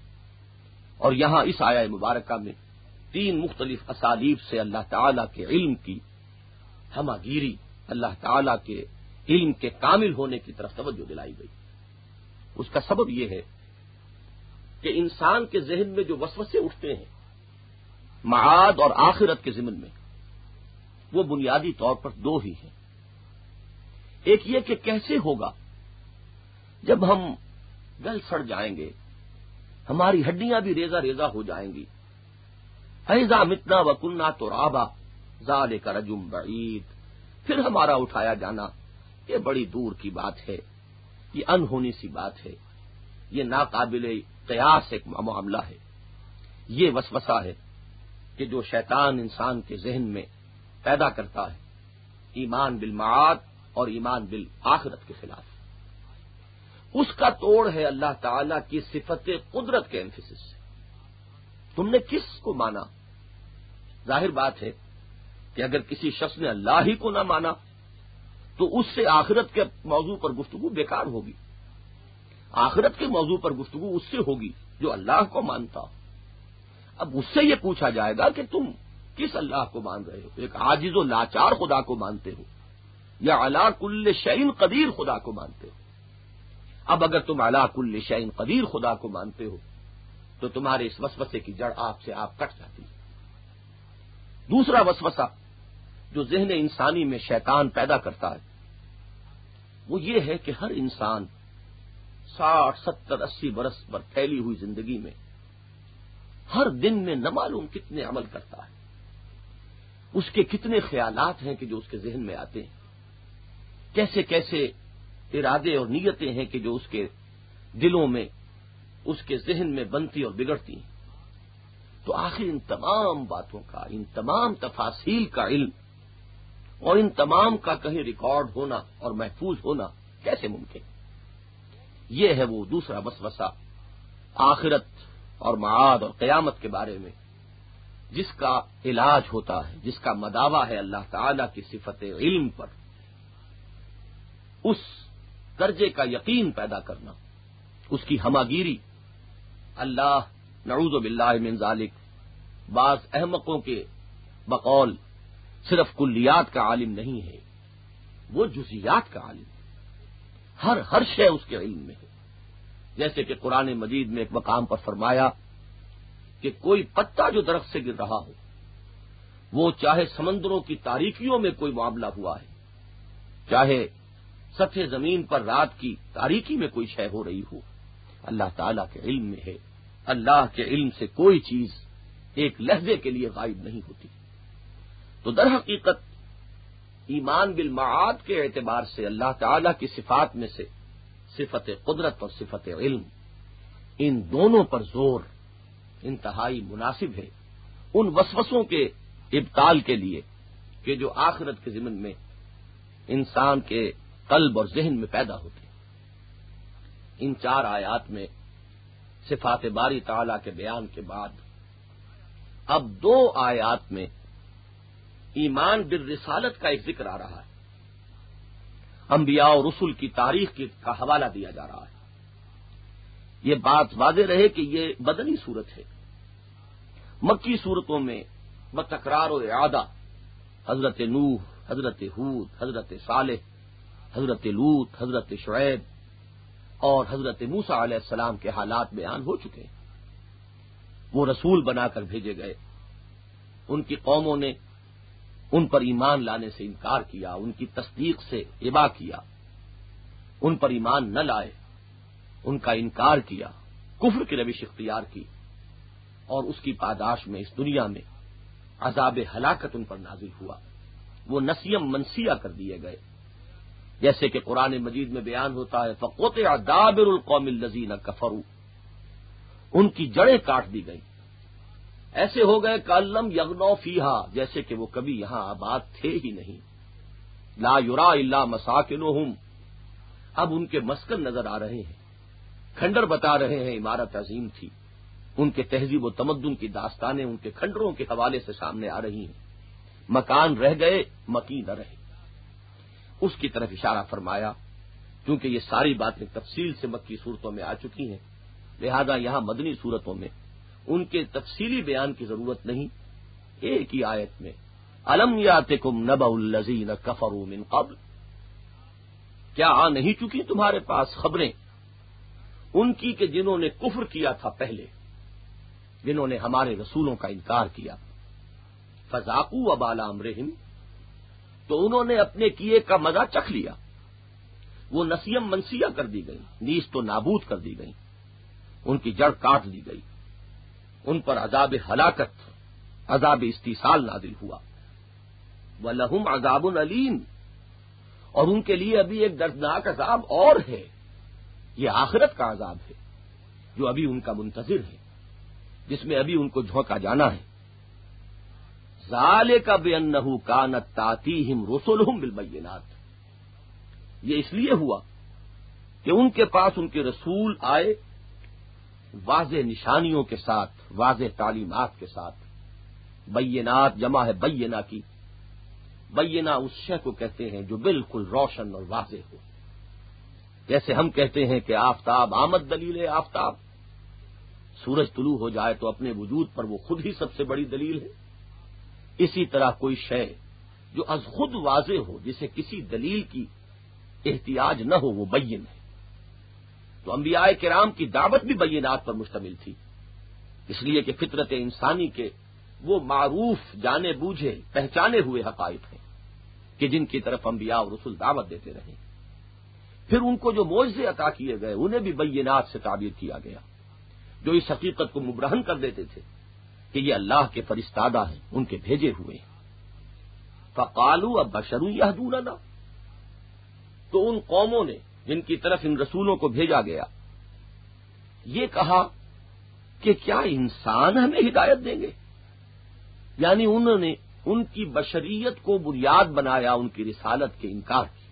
اور یہاں اس آیہ مبارکہ میں تین مختلف اسالیب سے اللہ تعالی کے علم کی ہماگیری، اللہ تعالی کے علم کے کامل ہونے کی طرف توجہ دلائی گئی۔ اس کا سبب یہ ہے کہ انسان کے ذہن میں جو وسوسے اٹھتے ہیں معاد اور آخرت کے ضمن میں، وہ بنیادی طور پر دو ہی ہیں۔ ایک یہ کہ کیسے ہوگا جب ہم گل سڑ جائیں گے، ہماری ہڈیاں بھی ریزہ ریزہ ہو جائیں گی، اذا متنا وکنا ترابا ذالک رجم بعید، پھر ہمارا اٹھایا جانا یہ بڑی دور کی بات ہے، یہ انہونی سی بات ہے، یہ ناقابل قیاس ایک معاملہ ہے۔ یہ وسوسہ ہے کہ جو شیطان انسان کے ذہن میں پیدا کرتا ہے ایمان بالمعاد اور ایمان بالآخرت کے خلاف، اس کا توڑ ہے اللہ تعالی کی صفت قدرت کے ایمفیسس سے۔ تم نے کس کو مانا؟ ظاہر بات ہے کہ اگر کسی شخص نے اللہ ہی کو نہ مانا تو اس سے آخرت کے موضوع پر گفتگو بیکار ہوگی۔ آخرت کے موضوع پر گفتگو اس سے ہوگی جو اللہ کو مانتا۔ اب اس سے یہ پوچھا جائے گا کہ تم کس اللہ کو مان رہے ہو؟ ایک عاجز و لاچار خدا کو مانتے ہو یا علی کل شیء قدیر خدا کو مانتے ہو؟ اب اگر تم علی کل شیء قدیر خدا کو مانتے ہو تو تمہارے اس وسوسے کی جڑ آپ سے آپ کٹ جاتی ہے۔ دوسرا وسوسہ جو ذہن انسانی میں شیطان پیدا کرتا ہے وہ یہ ہے کہ ہر انسان ساٹھ ستر اسی برس پر پھیلی ہوئی زندگی میں ہر دن میں نہ معلوم کتنے عمل کرتا ہے، اس کے کتنے خیالات ہیں کہ جو اس کے ذہن میں آتے ہیں، کیسے کیسے ارادے اور نیتیں ہیں کہ جو اس کے دلوں میں اس کے ذہن میں بنتی اور بگڑتی ہیں۔ تو آخر ان تمام باتوں کا، ان تمام تفاصیل کا علم اور ان تمام کا کہیں ریکارڈ ہونا اور محفوظ ہونا کیسے ممکن؟ یہ ہے وہ دوسرا وسوسہ آخرت اور معاد اور قیامت کے بارے میں جس کا علاج ہوتا ہے، جس کا مداوا ہے اللہ تعالی کی صفت علم پر، اس درجے کا یقین پیدا کرنا، اس کی ہماگیری۔ اللہ نعوذ باللہ من ذالک بعض احمقوں کے بقول صرف کلیات کا عالم نہیں ہے، وہ جزیات کا عالم ہے، ہر ہر شے اس کے علم میں ہے۔ جیسے کہ قرآن مجید میں ایک مقام پر فرمایا کہ کوئی پتا جو درخت سے گر رہا ہو، وہ چاہے سمندروں کی تاریکیوں میں کوئی معاملہ ہوا ہے، چاہے سطح زمین پر رات کی تاریکی میں کوئی شے ہو رہی ہو، اللہ تعالیٰ کے علم میں ہے. اللہ کے علم سے کوئی چیز ایک لحظے کے لیے غائب نہیں ہوتی. تو در حقیقت ایمان بالمعاد کے اعتبار سے اللہ تعالیٰ کی صفات میں سے صفت قدرت اور صفت علم، ان دونوں پر زور انتہائی مناسب ہے ان وسوسوں کے ابطال کے لیے کہ جو آخرت کے ضمن میں انسان کے قلب اور ذہن میں پیدا ہوتے ہیں. ان چار آیات میں صفات باری تعالیٰ کے بیان کے بعد اب دو آیات میں ایمان بالرسالت کا ایک ذکر آ رہا ہے. انبیاء اور رسل کی تاریخ کا حوالہ دیا جا رہا ہے. یہ بات واضح رہے کہ یہ بدنی صورت ہے. مکی صورتوں میں بتکرار و اعادہ حضرت نوح، حضرت ہود، حضرت صالح، حضرت لوط، حضرت شعیب اور حضرت موسیٰ علیہ السلام کے حالات بیان ہو چکے ہیں. وہ رسول بنا کر بھیجے گئے، ان کی قوموں نے ان پر ایمان لانے سے انکار کیا، ان کی تصدیق سے ابا کیا، ان پر ایمان نہ لائے، ان کا انکار کیا، کفر کی روش اختیار کی، اور اس کی پاداش میں اس دنیا میں عذاب ہلاکت ان پر نازل ہوا. وہ نسیم منسیہ کر دیے گئے، جیسے کہ قرآن مجید میں بیان ہوتا ہے فَقُطِعَ دَابِرُ الْقَوْمِ الَّذِينَ كَفَرُوا، ان کی جڑیں کاٹ دی گئیں، ایسے ہو گئے کَأَلَّمْ يَغْنَوْا فِيهَا، جیسے کہ وہ کبھی یہاں آباد تھے ہی نہیں. لَا يُرَىٰ إِلَّا مَسَاكِنُهُمْ، اب ان کے مسکن نظر آ رہے ہیں، کھنڈر بتا رہے ہیں عمارت عظیم تھی. ان کے تہذیب و تمدن کی داستانیں ان کے کھنڈروں کے حوالے سے سامنے آ رہی ہیں. مکان رہ گئے، مکی نہ رہے. اس کی طرف اشارہ فرمایا. کیونکہ یہ ساری باتیں تفصیل سے مکی صورتوں میں آ چکی ہیں، لہذا یہاں مدنی صورتوں میں ان کے تفصیلی بیان کی ضرورت نہیں. ایک ہی آیت میں الم یاتکم نبأ الذین کفروا من قبل، کیا آ نہیں چکی تمہارے پاس خبریں ان کی کہ جنہوں نے کفر کیا تھا پہلے، جنہوں نے ہمارے رسولوں کا انکار کیا. فذاقوا وبال امرہم، تو انہوں نے اپنے کیے کا مزہ چکھ لیا. وہ نسیم منسیہ کر دی گئی، نیست و نابود کر دی گئی، ان کی جڑ کاٹ دی گئی، ان پر عذاب ہلاکت، عذاب استیصال نازل ہوا. وَلَهُمْ عَذَابٌ أَلِيمٌ، اور ان کے لیے ابھی ایک دردناک عذاب اور ہے. یہ آخرت کا عذاب ہے جو ابھی ان کا منتظر ہے، جس میں ابھی ان کو جھونکا جانا ہے. ذَلِكَ بِأَنَّهُ كَانَتْ تَأْتِيهِمْ رُسُلُهُم بِالْبَيِّنَاتِ، یہ اس لیے ہوا کہ ان کے پاس ان کے رسول آئے واضح نشانیوں کے ساتھ، واضح تعلیمات کے ساتھ. بینات جمع ہے بینہ کی. بینہ اس شے کو کہتے ہیں جو بالکل روشن اور واضح ہو. جیسے ہم کہتے ہیں کہ آفتاب آمد دلیل ہے آفتاب، سورج طلوع ہو جائے تو اپنے وجود پر وہ خود ہی سب سے بڑی دلیل ہے. اسی طرح کوئی شے جو از خود واضح ہو، جسے کسی دلیل کی احتیاج نہ ہو، وہ بین ہے. تو انبیاء کرام کی دعوت بھی بینات پر مشتمل تھی، اس لیے کہ فطرت انسانی کے وہ معروف جانے بوجھے پہچانے ہوئے حقائق ہیں کہ جن کی طرف انبیاء اور رسول دعوت دیتے رہے. پھر ان کو جو معجزے عطا کیے گئے انہیں بھی بینات سے تعبیر کیا گیا، جو اس حقیقت کو مبرہن کر دیتے تھے کہ یہ اللہ کے فرستادہ ہیں، ان کے بھیجے ہوئے ہیں. فقالوا ابشر یہدوننا، تو ان قوموں نے جن کی طرف ان رسولوں کو بھیجا گیا یہ کہا کہ کیا انسان ہمیں ہدایت دیں گے. یعنی انہوں نے ان کی بشریت کو بنیاد بنایا ان کی رسالت کے انکار کی.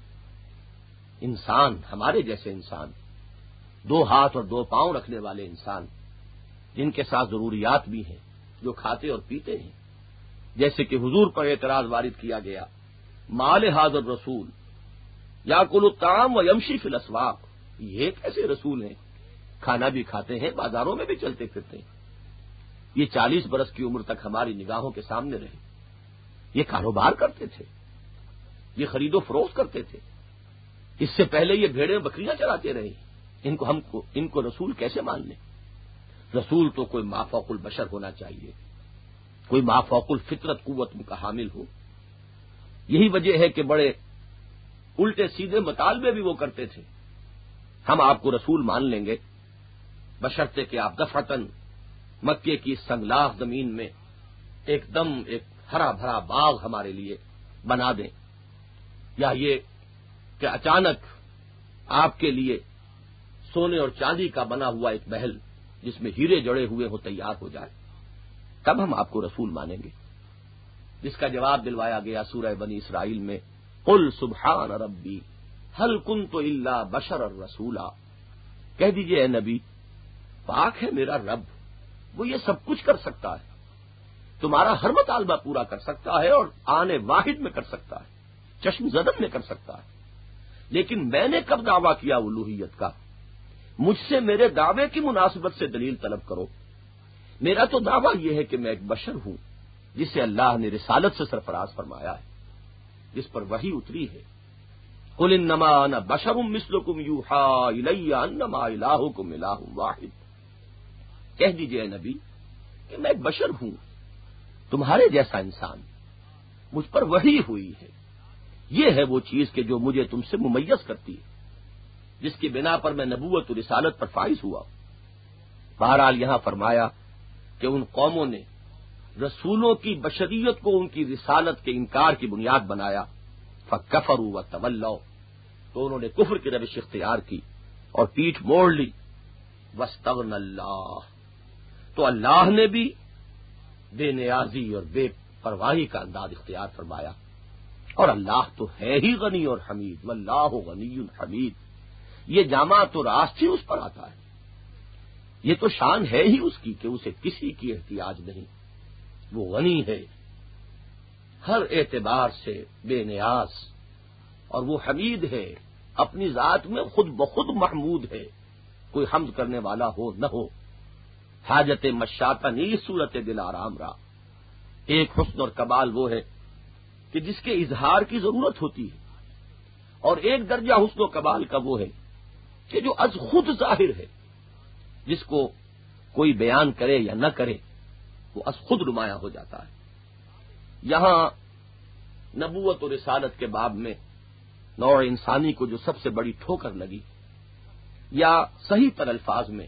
انسان، ہمارے جیسے انسان، دو ہاتھ اور دو پاؤں رکھنے والے انسان، جن کے ساتھ ضروریات بھی ہیں، جو کھاتے اور پیتے ہیں. جیسے کہ حضور پر اعتراض وارد کیا گیا، مال حاضر رسول یاکل الطعام و یمشی فی الاسواق، یہ کیسے رسول ہیں، کھانا بھی کھاتے ہیں، بازاروں میں بھی چلتے پھرتے ہیں. یہ چالیس برس کی عمر تک ہماری نگاہوں کے سامنے رہے. یہ کاروبار کرتے تھے، یہ خرید و فروخت کرتے تھے. اس سے پہلے یہ بھیڑیں بکریاں چراتے رہے. ان کو ہم کو ان کو رسول کیسے مان لیں؟ رسول تو کوئی مافوق البشر ہونا چاہیے، کوئی مافوق الفطرت قوت کا حامل ہو. یہی وجہ ہے کہ بڑے الٹے سیدھے مطالبے بھی وہ کرتے تھے. ہم آپ کو رسول مان لیں گے بشرطے کہ آپ دفعتاً مکے کی سنگلاخ زمین میں ایک دم ایک ہرا بھرا باغ ہمارے لیے بنا دیں، یا یہ کہ اچانک آپ کے لیے سونے اور چاندی کا بنا ہوا ایک محل جس میں ہیرے جڑے ہوئے ہو تیار ہو جائے، تب ہم آپ کو رسول مانیں گے۔ جس کا جواب دلوایا گیا سورہ بنی اسرائیل میں، قل سبحان ربی هل كنت الا بشرا رسولا، کہہ دیجئے اے نبی پاک ہے میرا رب، وہ یہ سب کچھ کر سکتا ہے، تمہارا ہر مطالبہ پورا کر سکتا ہے اور آنے واحد میں کر سکتا ہے، چشم زدن میں کر سکتا ہے، لیکن میں نے کب دعویٰ کیا الوہیت کا؟ مجھ سے میرے دعوے کی مناسبت سے دلیل طلب کرو۔ میرا تو دعویٰ یہ ہے کہ میں ایک بشر ہوں جسے اللہ نے رسالت سے سرفراز فرمایا ہے، جس پر وحی اتری ہے۔ قل انما انا بشر مثلکم یوحی الی انما الہکم الہ واحد، کہہ دیجئے اے نبی کہ میں ایک بشر ہوں، تمہارے جیسا انسان، مجھ پر وحی ہوئی ہے، یہ ہے وہ چیز کہ جو مجھے تم سے ممیز کرتی ہے، جس کی بنا پر میں نبوت و رسالت پر فائز ہوا۔ بہرحال یہاں فرمایا کہ ان قوموں نے رسولوں کی بشریت کو ان کی رسالت کے انکار کی بنیاد بنایا، فکفروا وتولوا، تو انہوں نے کفر کی روش اختیار کی اور پیٹھ موڑ لی۔ واستغنى اللہ، تو اللہ نے بھی بے نیازی اور بے پرواہی کا انداز اختیار فرمایا، اور اللہ تو ہے ہی غنی اور حمید، واللہ غنی حمید، یہ جامع تو راست ہی اس پر آتا ہے، یہ تو شان ہے ہی اس کی کہ اسے کسی کی احتیاج نہیں، وہ غنی ہے ہر اعتبار سے بے نیاز، اور وہ حمید ہے اپنی ذات میں خود بخود محمود ہے، کوئی حمد کرنے والا ہو نہ ہو۔ حاجت مشاطہ نی صورت دل آرام را، ایک حسن اور کمال وہ ہے کہ جس کے اظہار کی ضرورت ہوتی ہے، اور ایک درجہ حسن و کمال کا وہ ہے کہ جو از خود ظاہر ہے، جس کو کوئی بیان کرے یا نہ کرے وہ از خود نمایاں ہو جاتا ہے۔ یہاں نبوت و رسالت کے باب میں نوع انسانی کو جو سب سے بڑی ٹھوکر لگی، یا صحیح تر الفاظ میں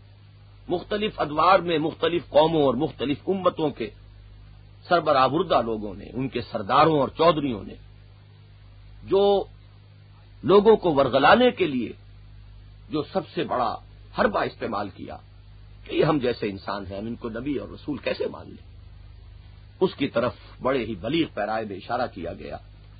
مختلف ادوار میں مختلف قوموں اور مختلف امتوں کے سربراہبردہ لوگوں نے، ان کے سرداروں اور چودھریوں نے جو لوگوں کو ورغلانے کے لیے جو سب سے بڑا حربہ استعمال کیا کہ یہ ہم جیسے انسان ہیں، ہم ان کو نبی اور رسول کیسے مان لیں، اس کی طرف بڑے ہی بلیغ پیرائے میں اشارہ کیا گیا۔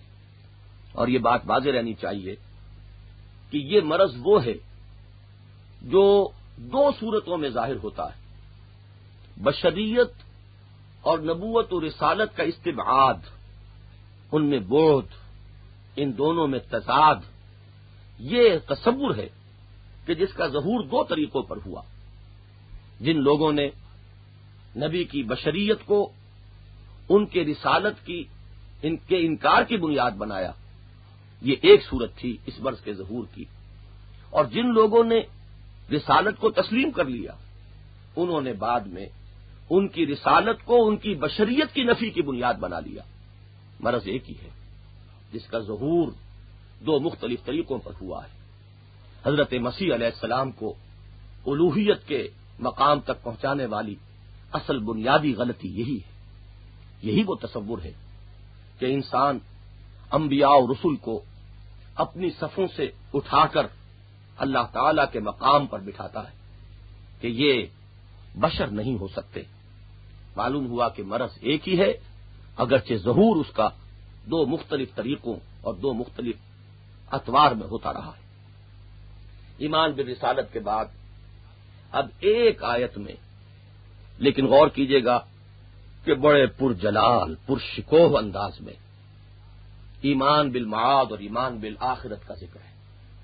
اور یہ بات واضح رہنی چاہیے کہ یہ مرض وہ ہے جو دو صورتوں میں ظاہر ہوتا ہے، بشریت اور نبوت و رسالت کا استبعاد، ان میں بعد، ان دونوں میں تضاد، یہ تصور ہے کہ جس کا ظہور دو طریقوں پر ہوا۔ جن لوگوں نے نبی کی بشریت کو ان کے رسالت کی ان کے انکار کی بنیاد بنایا، یہ ایک صورت تھی اس مرض کے ظہور کی، اور جن لوگوں نے رسالت کو تسلیم کر لیا انہوں نے بعد میں ان کی رسالت کو ان کی بشریت کی نفی کی بنیاد بنا لیا۔ مرض ایک ہی ہے جس کا ظہور دو مختلف طریقوں پر ہوا ہے۔ حضرت مسیح علیہ السلام کو الوہیت کے مقام تک پہنچانے والی اصل بنیادی غلطی یہی ہے، یہی وہ تصور ہے کہ انسان انبیاء و رسل کو اپنی صفوں سے اٹھا کر اللہ تعالی کے مقام پر بٹھاتا ہے کہ یہ بشر نہیں ہو سکتے۔ معلوم ہوا کہ مرض ایک ہی ہے، اگرچہ ظہور اس کا دو مختلف طریقوں اور دو مختلف اطوار میں ہوتا رہا ہے۔ ایمان بالرسالت کے بعد اب ایک آیت میں، لیکن غور کیجئے گا کہ بڑے پرجلال پرشکوہ انداز میں ایمان بالمعاد اور ایمان بالآخرت کا ذکر ہے۔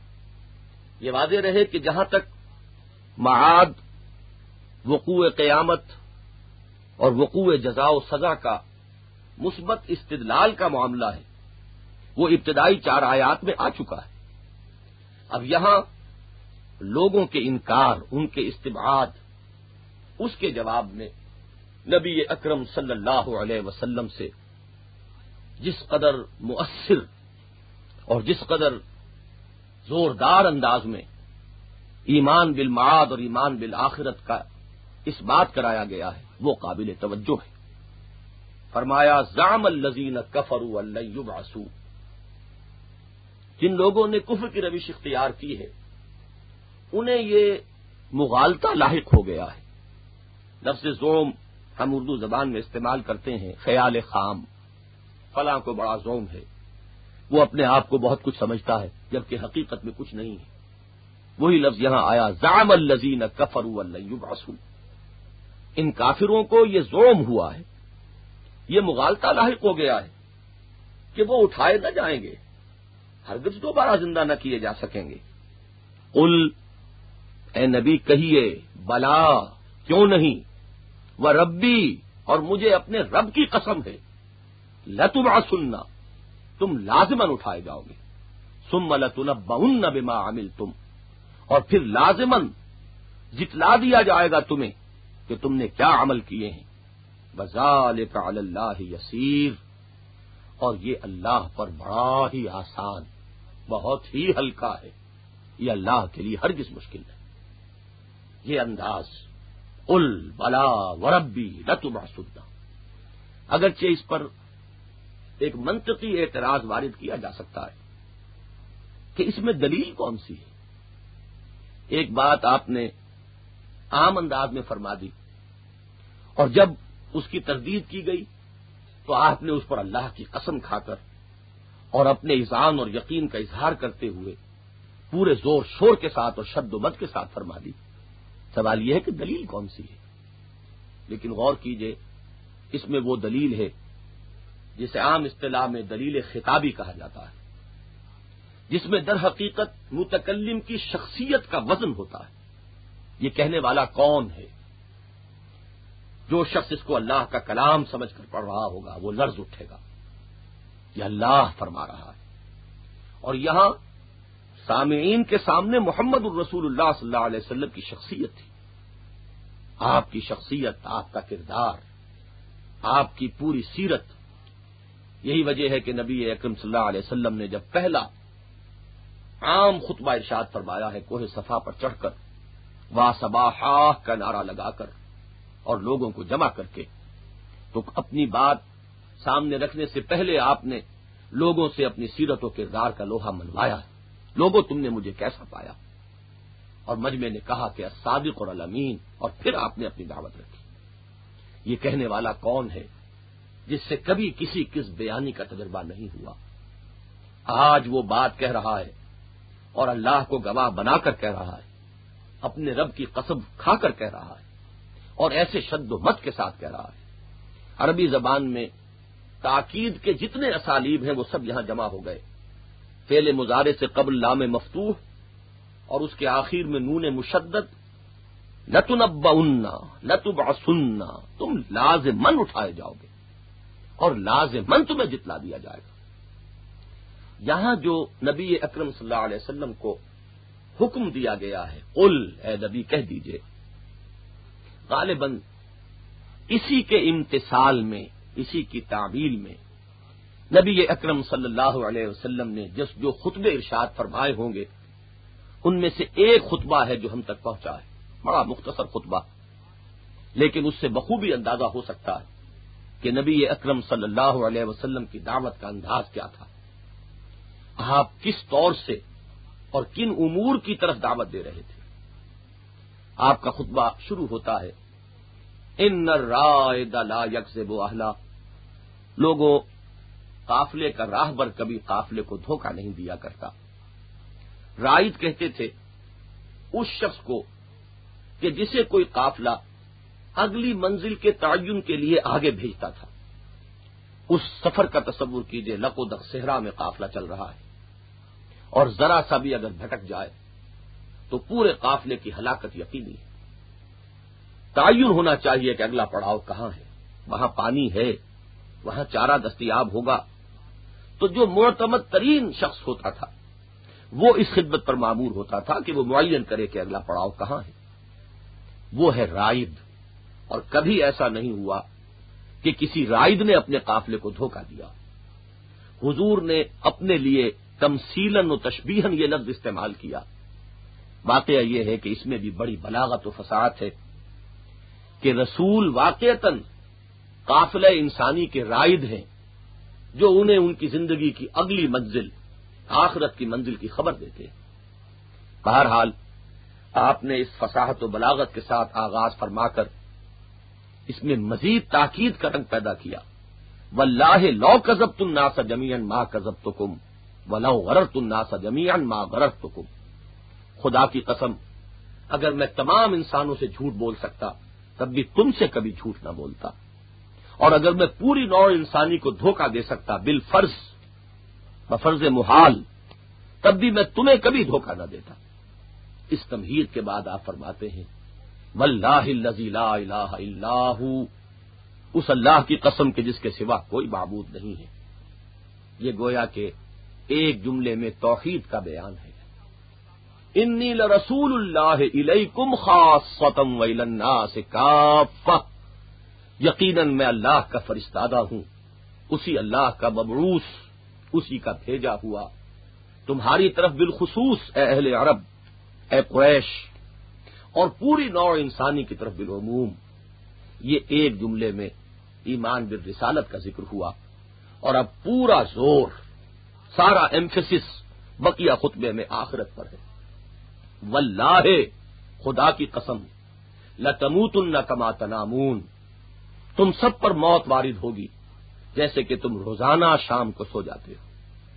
یہ واضح رہے کہ جہاں تک معاد، وقوع قیامت اور وقوع جزا و سزا کا مثبت استدلال کا معاملہ ہے، وہ ابتدائی چار آیات میں آ چکا ہے۔ اب یہاں لوگوں کے انکار، ان کے استبعاد، اس کے جواب میں نبی اکرم صلی اللہ علیہ وسلم سے جس قدر مؤثر اور جس قدر زوردار انداز میں ایمان بالمعاد اور ایمان بالآخرت کا اس بات کرایا گیا ہے وہ قابل توجہ ہے۔ فرمایا زعم الذین کفروا ان لن یبعثوا، جن لوگوں نے کفر کی روش اختیار کی ہے انہیں یہ مغالطہ لاحق ہو گیا ہے۔ لفظ زوم ہم اردو زبان میں استعمال کرتے ہیں، خیال خام، فلاں کو بڑا زوم ہے، وہ اپنے آپ کو بہت کچھ سمجھتا ہے جبکہ حقیقت میں کچھ نہیں ہے۔ وہی لفظ یہاں آیا زعم الذین کفروا ان لن یبعثوا، ان کافروں کو یہ زوم ہوا ہے، یہ مغالطہ لاحق ہو گیا ہے کہ وہ اٹھائے نہ جائیں گے، ہرگز دوبارہ زندہ نہ کیے جا سکیں گے۔ قل، اے نبی کہیے، بلا کیوں نہیں، و ربی، اور مجھے اپنے رب کی قسم ہے، لتبعثن، تم لازماً اٹھائے جاؤ گے، ثم لتنبؤن بما عملتم، اور پھر لازماً جتلا دیا جائے گا تمہیں کہ تم نے کیا عمل کیے ہیں۔ وذالک علی اللہ یسیر، اور یہ اللہ پر بڑا ہی آسان، بہت ہی ہلکا ہے، یہ اللہ کے لیے ہرگز مشکل نہیں۔ یہ انداز قل بلا وربی لتبعثن، اگرچہ اس پر ایک منطقی اعتراض وارد کیا جا سکتا ہے کہ اس میں دلیل کون سی ہے۔ ایک بات آپ نے عام انداز میں فرما دی، اور جب اس کی تردید کی گئی تو آپ نے اس پر اللہ کی قسم کھا کر اور اپنے اذعان اور یقین کا اظہار کرتے ہوئے پورے زور شور کے ساتھ اور شد و مد کے ساتھ فرما دی۔ سوال یہ ہے کہ دلیل کون سی ہے؟ لیکن غور کیجئے، اس میں وہ دلیل ہے جسے عام اصطلاح میں دلیل خطابی کہا جاتا ہے، جس میں در حقیقت متکلم کی شخصیت کا وزن ہوتا ہے۔ یہ کہنے والا کون ہے؟ جو شخص اس کو اللہ کا کلام سمجھ کر پڑھ رہا ہوگا وہ لرز اٹھے گا، یہ اللہ فرما رہا ہے۔ اور یہاں سامعین کے سامنے محمد الرسول اللہ صلی اللہ علیہ وسلم کی شخصیت تھی، آپ کی شخصیت، آپ کا کردار، آپ کی پوری سیرت۔ یہی وجہ ہے کہ نبی اکرم صلی اللہ علیہ وسلم نے جب پہلا عام خطبہ ارشاد فرمایا ہے کوہ صفا پر چڑھ کر، وا صباحا کا نعرہ لگا کر اور لوگوں کو جمع کر کے، تو اپنی بات سامنے رکھنے سے پہلے آپ نے لوگوں سے اپنی سیرت و کردار کا لوہا منوایا ہے۔ لوگوں تم نے مجھے کیسا پایا؟ اور مجمع نے کہا کہ الصادق اور الامین، اور پھر آپ نے اپنی دعوت رکھی۔ یہ کہنے والا کون ہے جس سے کبھی کسی کس بیانی کا تجربہ نہیں ہوا؟ آج وہ بات کہہ رہا ہے اور اللہ کو گواہ بنا کر کہہ رہا ہے، اپنے رب کی قسم کھا کر کہہ رہا ہے، اور ایسے شد و مت کے ساتھ کہہ رہا ہے۔ عربی زبان میں تاکید کے جتنے اسالیب ہیں وہ سب یہاں جمع ہو گئے۔ فعل مضارع سے قبل لام مفتوح اور اس کے آخر میں نون مشدد، لتنبؤن لتبعثن، تم لازماً اٹھائے جاؤ گے اور لازماً تمہیں جتلا دیا جائے گا۔ یہاں جو نبی اکرم صلی اللہ علیہ وسلم کو حکم دیا گیا ہے، قل، اے نبی کہہ دیجئے، غالباً اسی کے امتثال میں، اسی کی تعمیل میں نبی اکرم صلی اللہ علیہ وسلم نے جس جو خطبے ارشاد فرمائے ہوں گے ان میں سے ایک خطبہ ہے جو ہم تک پہنچا ہے، بڑا مختصر خطبہ، لیکن اس سے بخوبی اندازہ ہو سکتا ہے کہ نبی اکرم صلی اللہ علیہ وسلم کی دعوت کا انداز کیا تھا، آپ کس طور سے اور کن امور کی طرف دعوت دے رہے تھے۔ آپ کا خطبہ شروع ہوتا ہے، ان الرائد لا یکذب اہلا، لوگوں، قافلے کا راہبر کبھی قافلے کو دھوکہ نہیں دیا کرتا۔ رائد کہتے تھے اس شخص کو کہ جسے کوئی قافلہ اگلی منزل کے تعین کے لیے آگے بھیجتا تھا۔ اس سفر کا تصور کیجئے، لقودق صحرا میں قافلہ چل رہا ہے اور ذرا سا بھی اگر بھٹک جائے تو پورے قافلے کی ہلاکت یقینی ہے۔ تعین ہونا چاہیے کہ اگلا پڑاؤ کہاں ہے، وہاں پانی ہے، وہاں چارہ دستیاب ہوگا۔ تو جو معتمد ترین شخص ہوتا تھا وہ اس خدمت پر مامور ہوتا تھا کہ وہ معین کرے کہ اگلا پڑاؤ کہاں ہے، وہ ہے رائد۔ اور کبھی ایسا نہیں ہوا کہ کسی رائد نے اپنے قافلے کو دھوکہ دیا۔ حضور نے اپنے لیے تمثیلاً و تشبیہاً یہ لفظ استعمال کیا واقعہ یہ ہے کہ اس میں بھی بڑی بلاغت و فصاحت ہے کہ رسول واقعتاً قافلہ انسانی کے رائد ہیں جو انہیں ان کی زندگی کی اگلی منزل آخرت کی منزل کی خبر دیتے ہیں۔ بہرحال آپ نے اس فصاحت و بلاغت کے ساتھ آغاز فرما کر اس میں مزید تاکید کا رنگ پیدا کیا۔ واللہ لو کذبت الناس جميعا ما کذبتکم ولو غررت الناس جميعا ما غررتکم، خدا کی قسم اگر میں تمام انسانوں سے جھوٹ بول سکتا تب بھی تم سے کبھی جھوٹ نہ بولتا، اور اگر میں پوری نوع انسانی کو دھوکہ دے سکتا بالفرض بفرض محال تب بھی میں تمہیں کبھی دھوکہ نہ دیتا۔ اس تمہید کے بعد آپ فرماتے ہیں واللہ الذی لا الہ الا ہو، اس اللہ کی قسم کے جس کے سوا کوئی معبود نہیں ہے۔ یہ گویا کہ ایک جملے میں توحید کا بیان ہے۔ انی لرسول اللہ الیکم خاصۃ والی الناس کافۃ، یقیناً میں اللہ کا فرستادہ ہوں، اسی اللہ کا مبعوث، اسی کا بھیجا ہوا تمہاری طرف بالخصوص اے اہل عرب، اے قریش، اور پوری نوع انسانی کی طرف بالعموم۔ یہ ایک جملے میں ایمان بالرسالت کا ذکر ہوا، اور اب پورا زور، سارا ایمفیسس بقیہ خطبے میں آخرت پر ہے۔ واللہ، خدا کی قسم، لتموتن کما تنامون، تم سب پر موت وارد ہوگی جیسے کہ تم روزانہ شام کو سو جاتے ہو،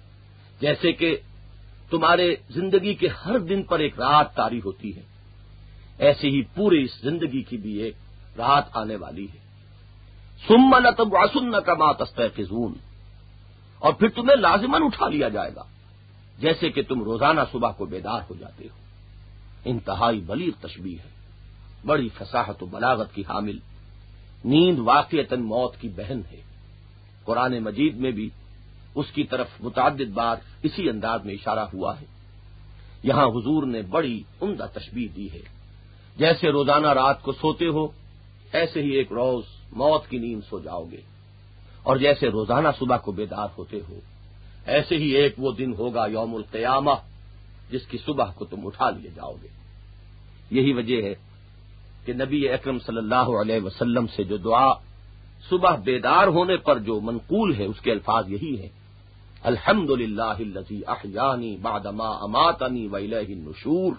جیسے کہ تمہارے زندگی کے ہر دن پر ایک رات طاری ہوتی ہے، ایسی ہی پوری اس زندگی کی بھی ایک رات آنے والی ہے۔ ثم لتبعثن کما تستيقظون، اور پھر تمہیں لازماً اٹھا لیا جائے گا جیسے کہ تم روزانہ صبح کو بیدار ہو جاتے ہو۔ انتہائی بلیغ تشبیہ ہے، بڑی فصاحت و بلاغت کی حامل۔ نیند واقعتاً موت کی بہن ہے، قرآن مجید میں بھی اس کی طرف متعدد بار اسی انداز میں اشارہ ہوا ہے۔ یہاں حضور نے بڑی عمدہ تشبیہ دی ہے، جیسے روزانہ رات کو سوتے ہو ایسے ہی ایک روز موت کی نیند سو جاؤ گے، اور جیسے روزانہ صبح کو بیدار ہوتے ہو ایسے ہی ایک وہ دن ہوگا یوم القیامہ جس کی صبح کو تم اٹھا لیے جاؤ گے۔ یہی وجہ ہے کہ نبی اکرم صلی اللہ علیہ وسلم سے جو دعا صبح بیدار ہونے پر جو منقول ہے اس کے الفاظ یہی ہیں، الحمد للہ الذی احیانی بعدما اماتنی والیہ النشور،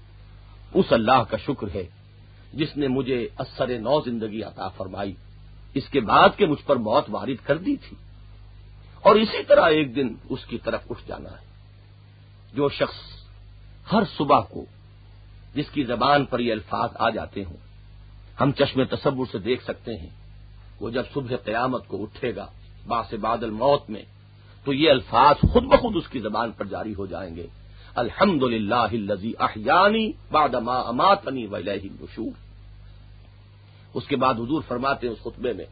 اس اللہ کا شکر ہے جس نے مجھے اثر نو زندگی عطا فرمائی، اس کے بعد کہ مجھ پر موت وارد کر دی تھی، اور اسی طرح ایک دن اس کی طرف اٹھ جانا ہے۔ جو شخص ہر صبح کو جس کی زبان پر یہ الفاظ آ جاتے ہوں، ہم چشم تصور سے دیکھ سکتے ہیں، وہ جب صبح قیامت کو اٹھے گا باعث بعد الموت میں تو یہ الفاظ خود بخود اس کی زبان پر جاری ہو جائیں گے، الحمد للہ الذی احیانی بعدما اماتنی والیہ النشور۔ اس کے بعد حضور فرماتے ہیں اس خطبے میں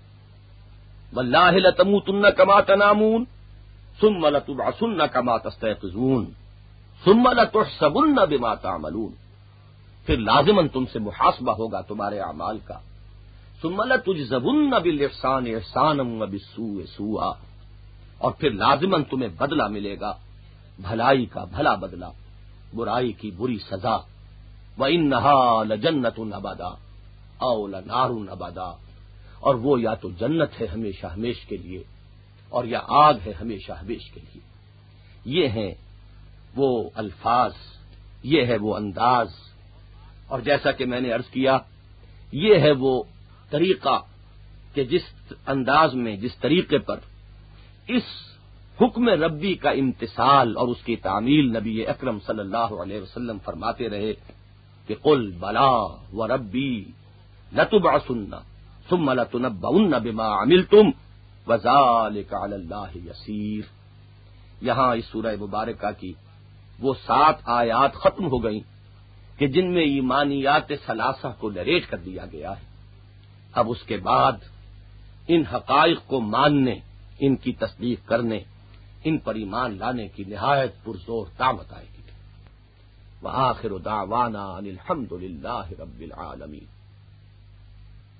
واللہ لتموتن کما تنامون ثم لتبعثن کما تستيقظون ثم لتحسبن بما تعملون، پھر لازماً تم سے محاسبہ ہوگا تمہارے اعمال کا، ثم لتجزون بالاحسان احسانا وبالسوء سوءا، اور پھر لازماً تمہیں بدلہ ملے گا، بھلائی کا بھلا بدلہ، برائی کی بری سزا، وَإِنَّهَا لَجَنَّةٌ أَبَدًا أَوْ لَنَارٌ أَبَدًا، اور وہ یا تو جنت ہے ہمیشہ ہمیش کے لیے اور یا آگ ہے ہمیشہ ہمیش کے لیے۔ یہ ہیں وہ الفاظ، یہ ہے وہ انداز، اور جیسا کہ میں نے عرض کیا یہ ہے وہ طریقہ کہ جس انداز میں، جس طریقے پر اس حکم ربی کا امتثال اور اس کی تعمیل نبی اکرم صلی اللہ علیہ وسلم فرماتے رہے کہ قل بلا وربی لتبعثن ثم لتنبؤن بما عملتم وذلک علی اللہ یسیر۔ یہاں اس سورہ مبارکہ کی وہ سات آیات ختم ہو گئیں کہ جن میں ایمانیات ثلاثہ کو نریٹ کر دیا گیا ہے۔ اب اس کے بعد ان حقائق کو ماننے، ان کی تصدیق کرنے، ان پر ایمان لانے کی نہایت پرزور دعوت آئے گی۔ وآخر دعوانا ان الحمد للہ رب العالمین۔